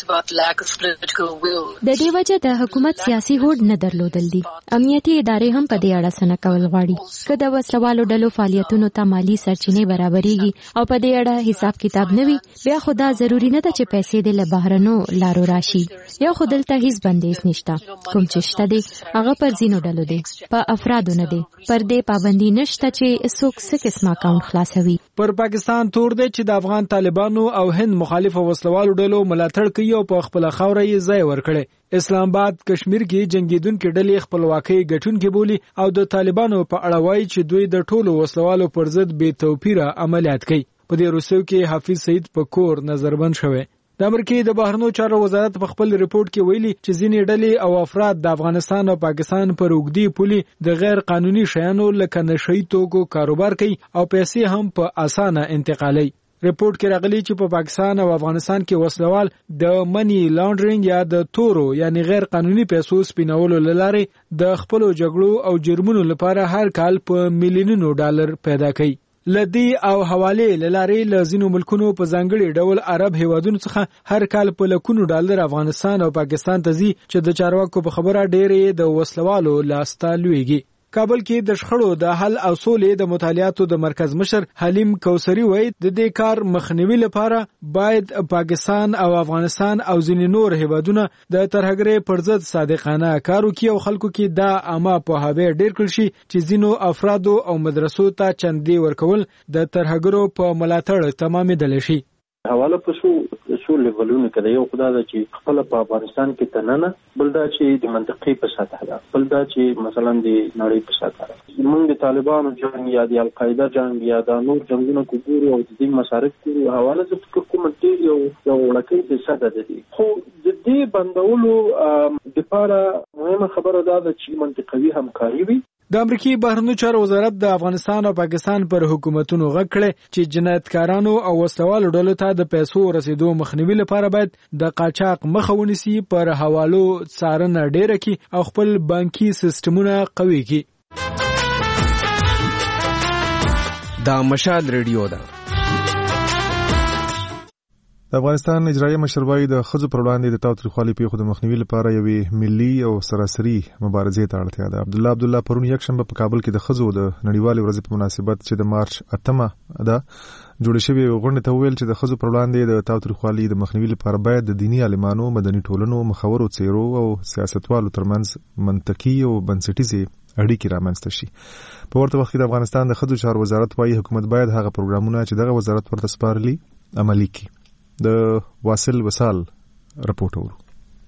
[SPEAKER 9] د دې وجه د حکومت سیاسي هوډ نه درلودل دي. امنیتي ادارې هم په دې اړه څه نه کول غواړي. که د وسلوالو ډلو فعالیتونو ته مالی سرچینې برابرېږي او په دې اړه حساب کتاب نه وي، بیا خو دا ضروري نه ده چې پیسې دې له بهرنو لارو راشي. یا خو دلته هیڅ بندیز نشته، کوم چې شته دی هغه پر ځینو ډلو دی، په افرادو نه دی. پر دې پابندي نشته چې څوک څه قسم اکاونټ خلاصوي.
[SPEAKER 3] پر پاکستان تور دی چې د افغان طالبانو او هند مخالف وسلوالو ډلو ملاتړ کوي او په خپل خوره یې ځای ورکړي. اسلام آباد کشمیر کې جنگیدونکو ډلې خپلواکۍ ګټونکي بولي او د طالبانو په اړه وایي چې دوی د ټولو وسلوالو پر ضد بې توپیره عملیات کوي. په دې روسو کې حافظ سعید په کور نظربند شوی. د امریکای د بهرنیو چارو وزارت په خپل ریپورت کې ویلي چې ځینې ډلې او افراد د افغانستان او پاکستان پر اوږدې پولې د غیر قانوني شیانو لکه نشئی توکو کاروبار کوي او پیسې هم په اسانه انتقالي. ریپورت کې راغلی چې په پاکستان او افغانستان کې وسلوال د منی لانډرینګ یا د تورو یعنی غیر قانوني پیسو سپینولو لاره د خپل جګړو او جرمونو لپاره هر کال په میلیونونو ډالر پیدا کوي. لدی او حواله لاره لازینو ملکونو په ځانګړي ډول عرب هیوادونو څخه هر کال په لکونو ډالر افغانستان او پاکستان ته ځي چې د چارواکو په خبره ډېرې د وسلوالو لاسته لویږي. کابل کې د شخړو د حل او سولې د مطالعاتو د مرکز مشر حلیم کوثری وایي د دې کار مخنیوي لپاره باید پاکستان او افغانستان او ځینې نور هیوادونه د ترهګرۍ پر ضد صادقانه کار وکړي او خلکو کې دا عامه پوهاوی ډېر کړي شي چې ځینو افرادو او مدرسو ته چندې ورکول د ترهګرو په ملاتړ تمامېدلی شي.
[SPEAKER 7] حواله په څو څو لیولونو کې د یو خدا د چې خپل په افغانستان کې تننه، بل دا چې د منطقې په سطح ده، بل دا چې مثلا د نړۍ په سطح ده. موږ د طالبانو جنگ یا د القاعده جنگ یا د نور جنگونو کو ګورو او د دې مصارف کو حواله د کوم ډیر یو یو لکه د ساده دي. خو د دې بندولو د لپاره مهمه خبره ده چې منطقوي همکاري وي.
[SPEAKER 3] د امریکای بهرنیو چارو وزارت د افغانستان او پاکستان پر حکومتونو غږ کړی چې جنایتکارانو او وسلوالو ډلو ته د پیسو رسیدو مخنیوي لپاره باید د قاچاق مخه ونیسي، پر حوالو څارنه ډیره کړي او خپل بانکي سیستمونه قوي کړي.
[SPEAKER 8] دا مشال ریډیو ده.
[SPEAKER 1] د افغانستان اجرایي مشر وايي د ښځو پر وړاندې د تاوتریخوالي پیښو د مخنیوي لپاره یوې ملي او سراسري مبارزې ته اړتیا ده. عبدالله عبدالله پرون یکشنبه په کابل کې د ښځو د نړیوالې ورځې په مناسبت چې د مارچ اتمه ده جوړې شوې غونډې ته وویل چې د ښځو پر وړاندې د تاوتریخوالي د مخنیوي لپاره باید د دیني عالمانو، مدني ټولنو، مخورو څیرو او سیاستوالو ترمنځ منطقي او بنسټیزې اړیکې رامنځته شي. په ورته وخت کې د افغانستان د ښځو چارو وزارت وايي حکومت باید هغه پروګرامونه چې دغه وزارت ورته سپارلي عملي کړي. د واصل وصال رپورټ اورو.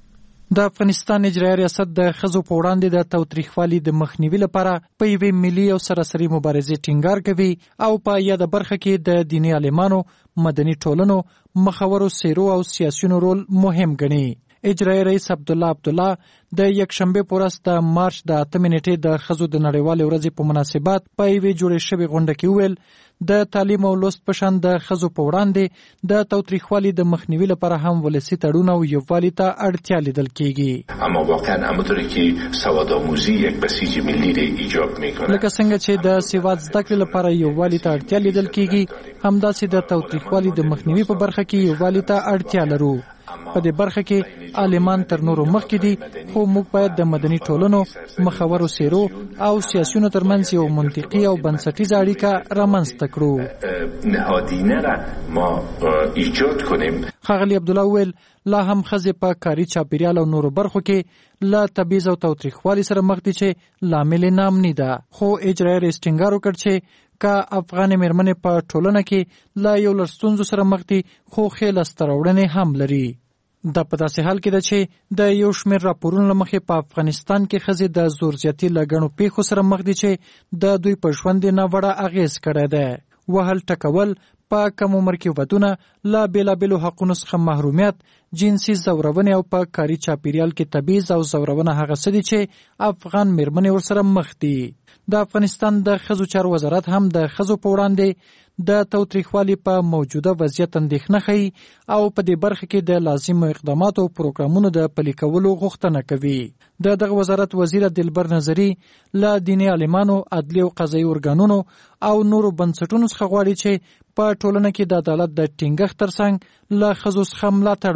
[SPEAKER 4] د افغانستان اجرایي ریاست د ښځو په وړاندې د تاوتریخوالي د مخنیوي لپاره په یوې ملي او سراسري مبارزې ټینګار کوي او په یاده برخه کې د دیني عالمانو، مدني ټولنو، مخورو څیرو او سیاسیونو رول مهم ګڼي. اجرایي رئیس عبدالله عبدالله د یکشنبې په ورځ د مارچ د اتمې نیټې د ښځو د نړیوالې ورځې په مناسبت په یوې جوړې شوې غونډه کې وویل د تعلیم او لوست په شان د ښځو په وړاندې د تاوتریخوالي د مخنیوي لپاره هم ولسي تړون او یووالي ته اړتیا لیدل کیږي.
[SPEAKER 8] اما واقعا همونطوری که سوادآموزی یک بسیج ملی را ایجاب میکنه،
[SPEAKER 4] لکه څنګه چې د سواد زده کړې لپاره یووالي ته اړتیا لیدل کیږي، همداسې د تاوتریخوالي د مخنیوي په برخه کې یووالي ته اړتیا لرو. په دې برخه کې عالمان تر نورو مخکې دي، خو موږ باید د مدني ټولنو، مخورو څیرو او سیاسیونو ترمنځ یو منطقي او بنسټیزه اړیکه رامنځته کړو.
[SPEAKER 8] نهادینه را ما ایجاد کنیم.
[SPEAKER 4] ښاغلي عبدالله وویل لا هم ښځې په کاري چاپیریال او نورو برخو کې له تبعیض او تاوتریخوالي سره مخ دي چې لامل یې نامني ده. خو اجرایي رئیس ټینګار وکړ چې که افغان میرمنې په ټولنه کې له یو لړ ستونزو سره مخ دي، خو ښې لاسته راوړنې هم لري. دا په داسې حال کې ده چې د یو شمېر راپورونو له مخې په افغانستان کې ښځې د زور زیاتي له ګڼو پیښو سره مخ دي چې د دوی په ژوند یې ناوړه اغېز کړی دی. وهل ټکول، په کم عمر کې ودونه، له بېلابېلو حقونو څخه محرومیت، جنسي ځورونې او په کاري چاپیریال کې تبعیض او ځورونه هغه څه دي چې افغان میرمنې ورسره مخ دي. د افغانستان د ښځو چارو وزارت هم د ښځو په وړاندې د تاوتریخوالي په موجوده وضعیت اندېښنه ښیي او په دې برخه کې د لازمو اقداماتو او پروګرامونو د پلي کولو غوښتنه کوي. د دغه وزارت وزیر دلبر نظري له دیني عالمانو، عدلي او قضایي ارګانونو او نورو بنسټونو څخه غواړي چې په ټولنه کې د عدالت د ټینګښت ترڅنګ له ښځو څخه ملاتړ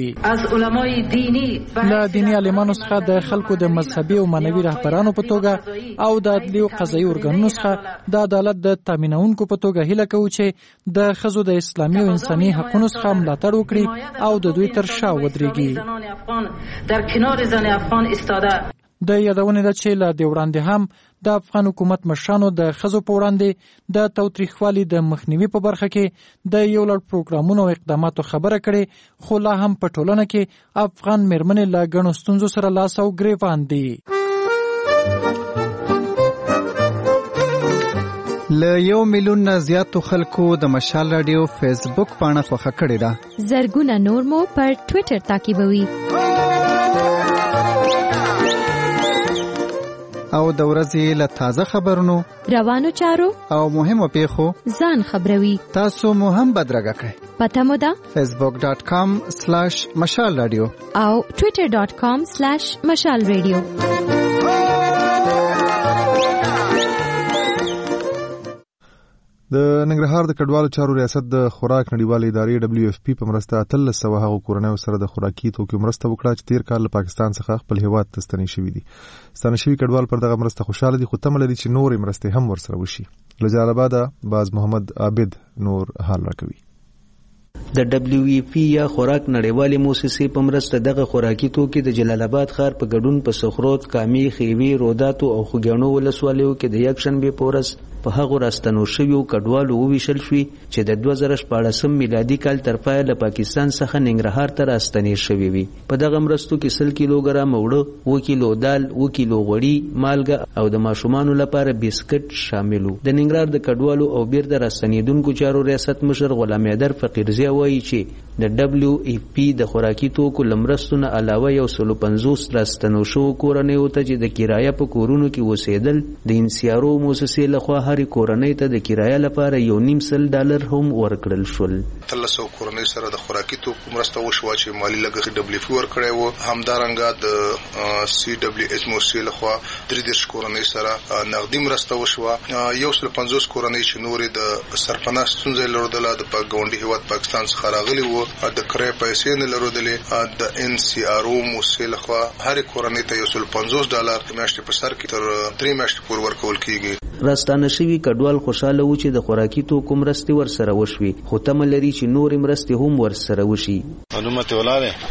[SPEAKER 4] وکړي. له دیني عالمانو څخه د خلکو د مذهبي او معنوي رهبرانو په توګه او د عدلي او قضایي ارګانونو څخه د عدالت د تامینونکو په توګه هیله کوو چې د ښځو د اسلامي او انساني حقونو څخه ملاتړ وکړي او د دوی تر شا ودرېږي. د یادونې ده چې له دې وړاندې هم د افغان حکومت مشرانو د ښځو په وړاندې د تاوتریخوالي د مخنیوي په برخه کې د یو لړ پروګرامونو او اقداماتو خبره کړې، خو لا هم په ټولنه کې افغان میرمنې له ګڼو ستونزو سره لاس او ګریوان دي.
[SPEAKER 2] له یو میلیون نه زیاتو خلکو د مشال رادیو فیسبوک پاڼه خوښه کړې ده.
[SPEAKER 9] زرګونه نور مو پر ټویټر تعقیبوي.
[SPEAKER 2] او د ورځې له تازه خبرونو،
[SPEAKER 9] روانو چارو
[SPEAKER 2] او مهمو پیښو
[SPEAKER 9] ځان خبروي.
[SPEAKER 2] تاسو مو هم بدرګه کړئ.
[SPEAKER 9] پته مو ده
[SPEAKER 2] فیسبوک ډاټ کام سلاش مشال رادیو
[SPEAKER 9] او ټویټر ډاټ کام سلاش مشال رادیو.
[SPEAKER 1] د ننګرهار د کډوالو چارو ریاست د خوراک نړیوالې ادارې دبلیو اف پی په مرسته اتلس سوه هغو کورنیو سره د خوراکي توکو مرسته وکړه چې تیر کال له پاکستان څخه خپل هیواد ته ستنې شوي دي. ستانه شوي کډوال پر دغه مرسته خوشاله دي، خو تمه لري چې نورې مرستې هم ورسره وشي. له جلال آباده باز محمد عابد نور حال راکوي.
[SPEAKER 10] د دبلیو ای پی یا خوراک نړیوالې موسسې په مرسته دغه خوراکي توکي د جلال آباد ښار په ګډون په سخروت، کامي، خیوي، روداتو او خوږیاڼو ولسوالیو کې د یکشنبې په ورځ په هغو راستنو شویو کډوالو وویشل شوي چې د دوه زره شپاړسم میلادي کال تر پایه له پاکستان څخه ننګرهار ته راستنې شوي وي. په دغه مرستو کې سل کیلوګرام اوړه، اووه کیلو دال، اووه کیلو غوړي، مالګه او د ماشومانو لپاره بسکټ شامل وو. د ننګرهار د کډوالو او بیرته راستنېدونکو چارو ریاست مشر غلام حیدر فقیرزی وایي چې د دبلیو ای پی د خوراکي توکو له مرستو نه علاوه یو سلو پنځوس راستنو شوو کورنیو ته چې د کرایه په کورونو کې اوسېدل د انسیارو موسسې لخوا هرې کورنۍ ته د کرایه لپاره یو نیم سل ډالر هم ورکړل شول.
[SPEAKER 24] اتلس سوه کورنۍ سره د خوراکي توکو مرسته وشوه چې مالي لګښت دبلیو اف پی ورکړی و. همدارنګه د سی ډبلیو ایچ موسسې لخوا درې دېرش کورنۍ سره نغدي مرسته وشوه. یو سلو پنځوس کورنۍ چې نورې د سرپناه ستونزه لرله د ګاونډي هیواد پاکستان څخه راغلي وو، د کرایې پیسې نه لرودلې. د ان سی آر او موسسې لخوا هرې کورنۍ ته یو سلو پنځوس ډالر میاشتې په سر کې تر درې میاشتې پورې ورکول کیږي.
[SPEAKER 10] راستانه شوي کډوال خوشاله وو چې د خوراکي توکو مرستې ورسره وشوي، خو تمه لري چې نورې مرستې هم ورسره وشي.
[SPEAKER 25] معلومات ولاله او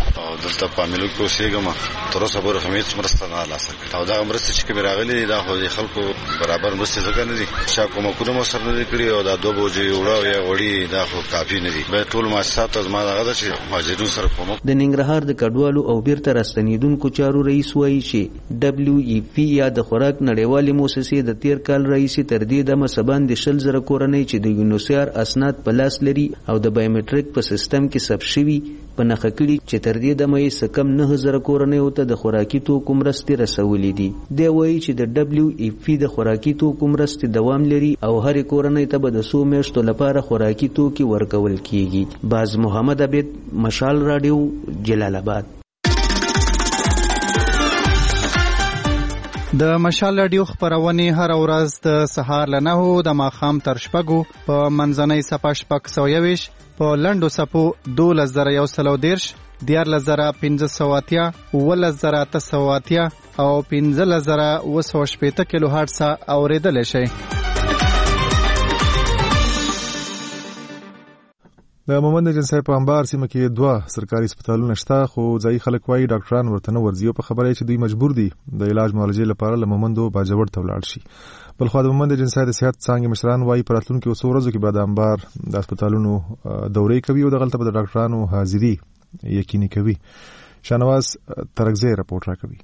[SPEAKER 6] دلته پاملو کې اوسېږم تر اوسه پورې هم هېڅ مرسته نه ترلاسه کړې او دغه مرستې چې کومې راغلي دا خو د خلکو برابر مرستې ځکه نه دي چا کومکونه مو سره نه دي کړي او دا دوه بوجۍ اوړه او یا غوړي دا خو کافي نه دي باید ټول مؤسسات ته زما دغه ده چې مهاجرینو سره کومک.
[SPEAKER 10] د ننګرهار د کډوالو او بیرته راستنیدونکو چارو رئیس وایي چې ډبلیو ای پی یا د خوراک نړیوالې موسسې د تیر کال راهیسې تر دې دمه څه باندې شل زره کورنۍ چې د یونیسیار اسناد په لاس لري او د بایومټریک په سیستم کې ثبت شوي په نښه کړي چې تر دې دمه یې څه کم نه زره کورنیو ته د خوراکي توکو مرستې رسولې دي. دی وایي چې د ډبلیو ای پی د خوراکي توکو مرستې دوام لري او هرې کورنۍ ته به د څو میاشتو لپاره خوراکي توکي ورکول کیږي. باز محمد عبید، مشال راډیو، جلال آباد.
[SPEAKER 2] د مشال راډیو خپرونې هر ورځ د سهار له نهو د ماښام تر شپږو په منځنۍ صفحه شپږ سوه یوویشت په لنډو څپو دولس زره یو سل او دېرش، دیارلس زره پنځه سوه اتیا، اوولس زره اته سوه اتیا او پنځلس زره اوه سوه شپېته کیلو هرټز اورېدلی شئ.
[SPEAKER 1] د مومند جنسای په انبار سیمه کې دوه سرکاري هسپتالونه شته خو ځایي خلک وایي ډاکټران ورته نه ورځي او په خبره چې دوی مجبور دي د علاج معالجې لپاره له مومندو باجوړ ته ولاړ شي. بلخوا د مومند جنسای د صحت څانګې مشران وایي په راتلونکو څو ورځو کې به د انبار د هسپتالونو دورې کوي او دغلته به د ډاکټرانو حاضري یقیني کوي. شانواز ترکزی رپورټ راکوي.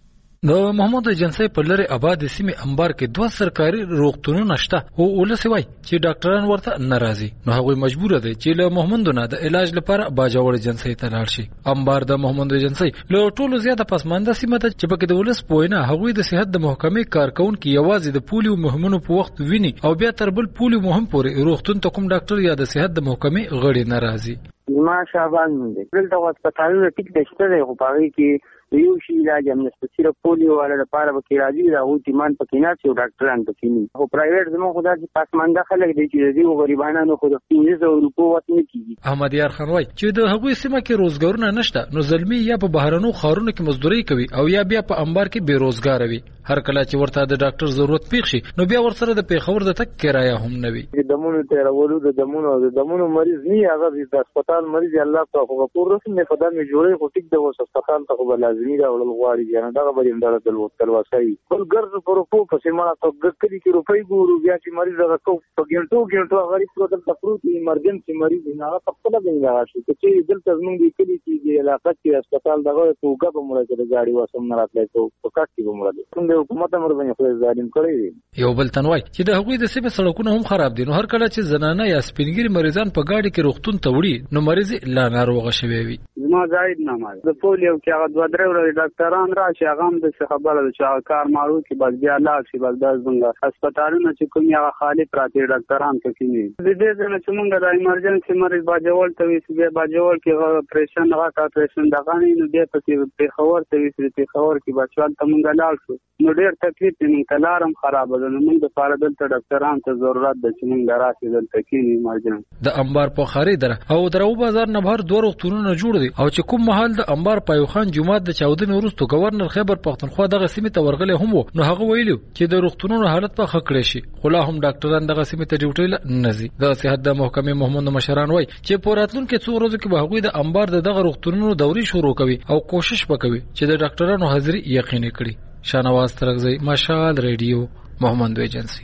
[SPEAKER 11] د محمود جنسي په لری آباد سیمه انبار کې دوه سرکاري روغتونونه شته او ولسی وای چې ډاکټران ورته ناراضي نو هغه مجبور دي چې له محمودونه د علاج لپاره باجوړ جنسي ته لاړ شي. انبار د محمود جنسي له ټولو زیاته پسمانده سیمه ته چې پکې د ولس پوینه هغه د صحت د محکمې کارکون کې یوازې د پولیو مهمونو په وخت ویني او بیا تر بل پولیو مهم پورې روغتون ته کوم ډاکټر یا د صحت د محکمې غړي ناراضي.
[SPEAKER 22] ما شابان دي دلته هسپتالونه ټیک دشته دی خو پاره کې یو شی علاج هم نشته صرف پولیو والا لپاره به کې راځي دا او تیمان پکې نه چې ډاکټران پکې نه خو پرایویټ زموږ خدای چې پاسمانده خلک دی چې دی غریبانو خو د پنځه سوه روپو وخت نه کیږي.
[SPEAKER 11] احمد یار خان وای چې د هغوی سیمه کې روزګارونه نشته نو زلمی یا په بهرانو خارونو کې مزدوري کوي او یا بیا په انبار کې بیروزګار وي. هر کله چې ورته د ډاکټر ضرورت پیښ شي نو بیا ورسره د پیښور د تک کرایه هم نه وي.
[SPEAKER 22] د دمونو تیرولو د دمونو د دمونو مریض نه هغه د هسپتال مریض الله تعالی خو غفور رسول نه خدای می جوړي خو ټیک د هسپتال ته خو لازمي دا ولول غواړي جنا دا به انداله د وکړ واسي بل ګرځ پر په پسې مړه ته ګکري کې روپۍ ګورو بیا چې مریض هغه کو په ګنټو ګنټو غریب کو د تفروت ایمرجنسي مریض نه هغه خپل به نه راشي چې دلته زمونږ د کلی کې د علاقې کې هسپتال دغه توګه به مړه کې د ګاډي واسم نه راتلای کو په کټ کې به مړه څنګه حکومت امر باندې خو ظالم کړی.
[SPEAKER 11] یو بل تنوای چې د هغوی د سیمه سړکونه هم خراب دي نو هر کله چې زنانه یا سپینګری مریضان په ګاډي کې روغتون ته وړي نو مریض لا ناروغه شوی وي.
[SPEAKER 22] ما زاید نامه د پولیو کې هغه دوه درې ورځې ډاکټران راشي هغه هم د خبره ده چې کار مارو کې بس بیا لاړ شي بس دا څنګه هسپتالونه چې کوم هغه خالی پراته ډاکټران پکې نه دي. د دې ځنه چې موږ د ایمرجنسي مریض باجوړ ته وي چې باجوړ کې اپریشن هغه کا اپریشن دغه نه نو دې پکې په خبر ته وي چې په خبر کې بچوال ته موږ لاړ شو نو ډېر تکلیف دې کلارم خراب ده نو موږ د فار دلته ډاکټران ته ضرورت ده چې موږ راشي دلته کې ایمرجنسي
[SPEAKER 11] د انبار په خاري در او درو بازار نه بهر دوه روغتونونه جوړ دي او چې کوم محل د انبار پایوخان جمعات د چاودنې وروسته گورنر خیبر پختونخوا دغه سیمه ته ورغلی هم نو هغه ویلو چې د روغتونونو حالت په خکړې شي خو لا هم ډاکټران دغه سیمه ته ډیوټي نه ځي. د صحت د محکمې محمود مشران وای چې په راتلونکو څو ورځو کې به هغوی د انبار دغه روغتونونو دوري شروع کوي او کوشش وکوي چې د ډاکټرانو حاضری یقیني کړي. شانواز ترکزی، مشال ریډیو، محمد ایجنسی.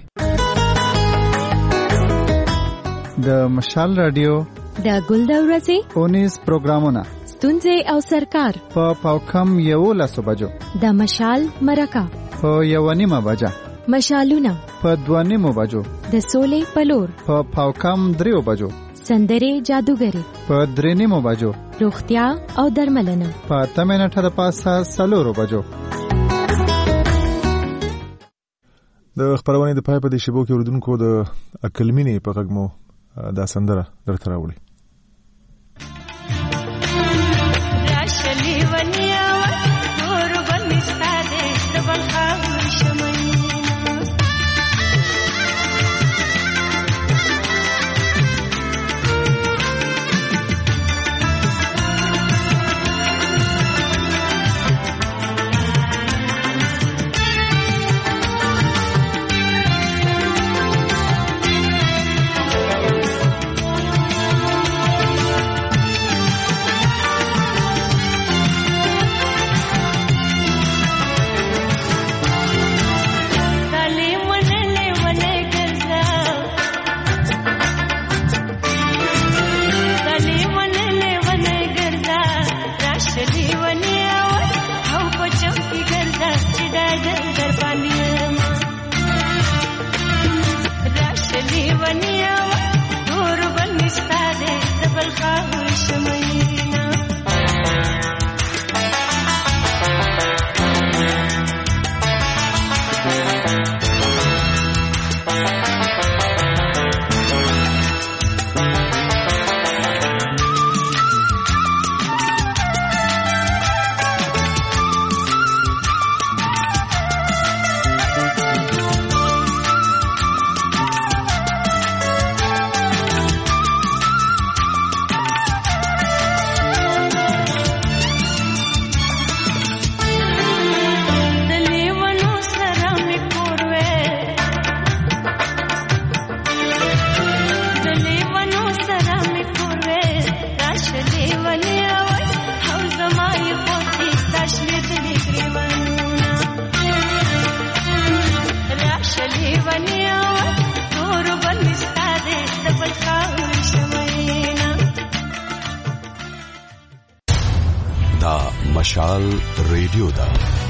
[SPEAKER 2] د مشال رادیو
[SPEAKER 9] د ګل د ورځې
[SPEAKER 2] اونیس پروګرامونه
[SPEAKER 9] ستونزې او سرکار
[SPEAKER 2] په پاوکم یو لسو بجو
[SPEAKER 9] د مشال مرکه
[SPEAKER 2] په یو نیمه بجه
[SPEAKER 9] مشالونه
[SPEAKER 2] په دوه نیمو بجو
[SPEAKER 9] د سولې پلور
[SPEAKER 2] په پاوکم دریو بجو
[SPEAKER 9] سندرې جادوګری
[SPEAKER 2] په درې نیمو بجو
[SPEAKER 9] روغتیا او درملنه
[SPEAKER 2] په اته منټه د پاسه څلورو بجو.
[SPEAKER 1] د خبرونې د پای په دې شیبو کې اوریدونکو د عقلمنې په غږ مو دا سندره درته راوړي.
[SPEAKER 13] مشال ریډیو ده.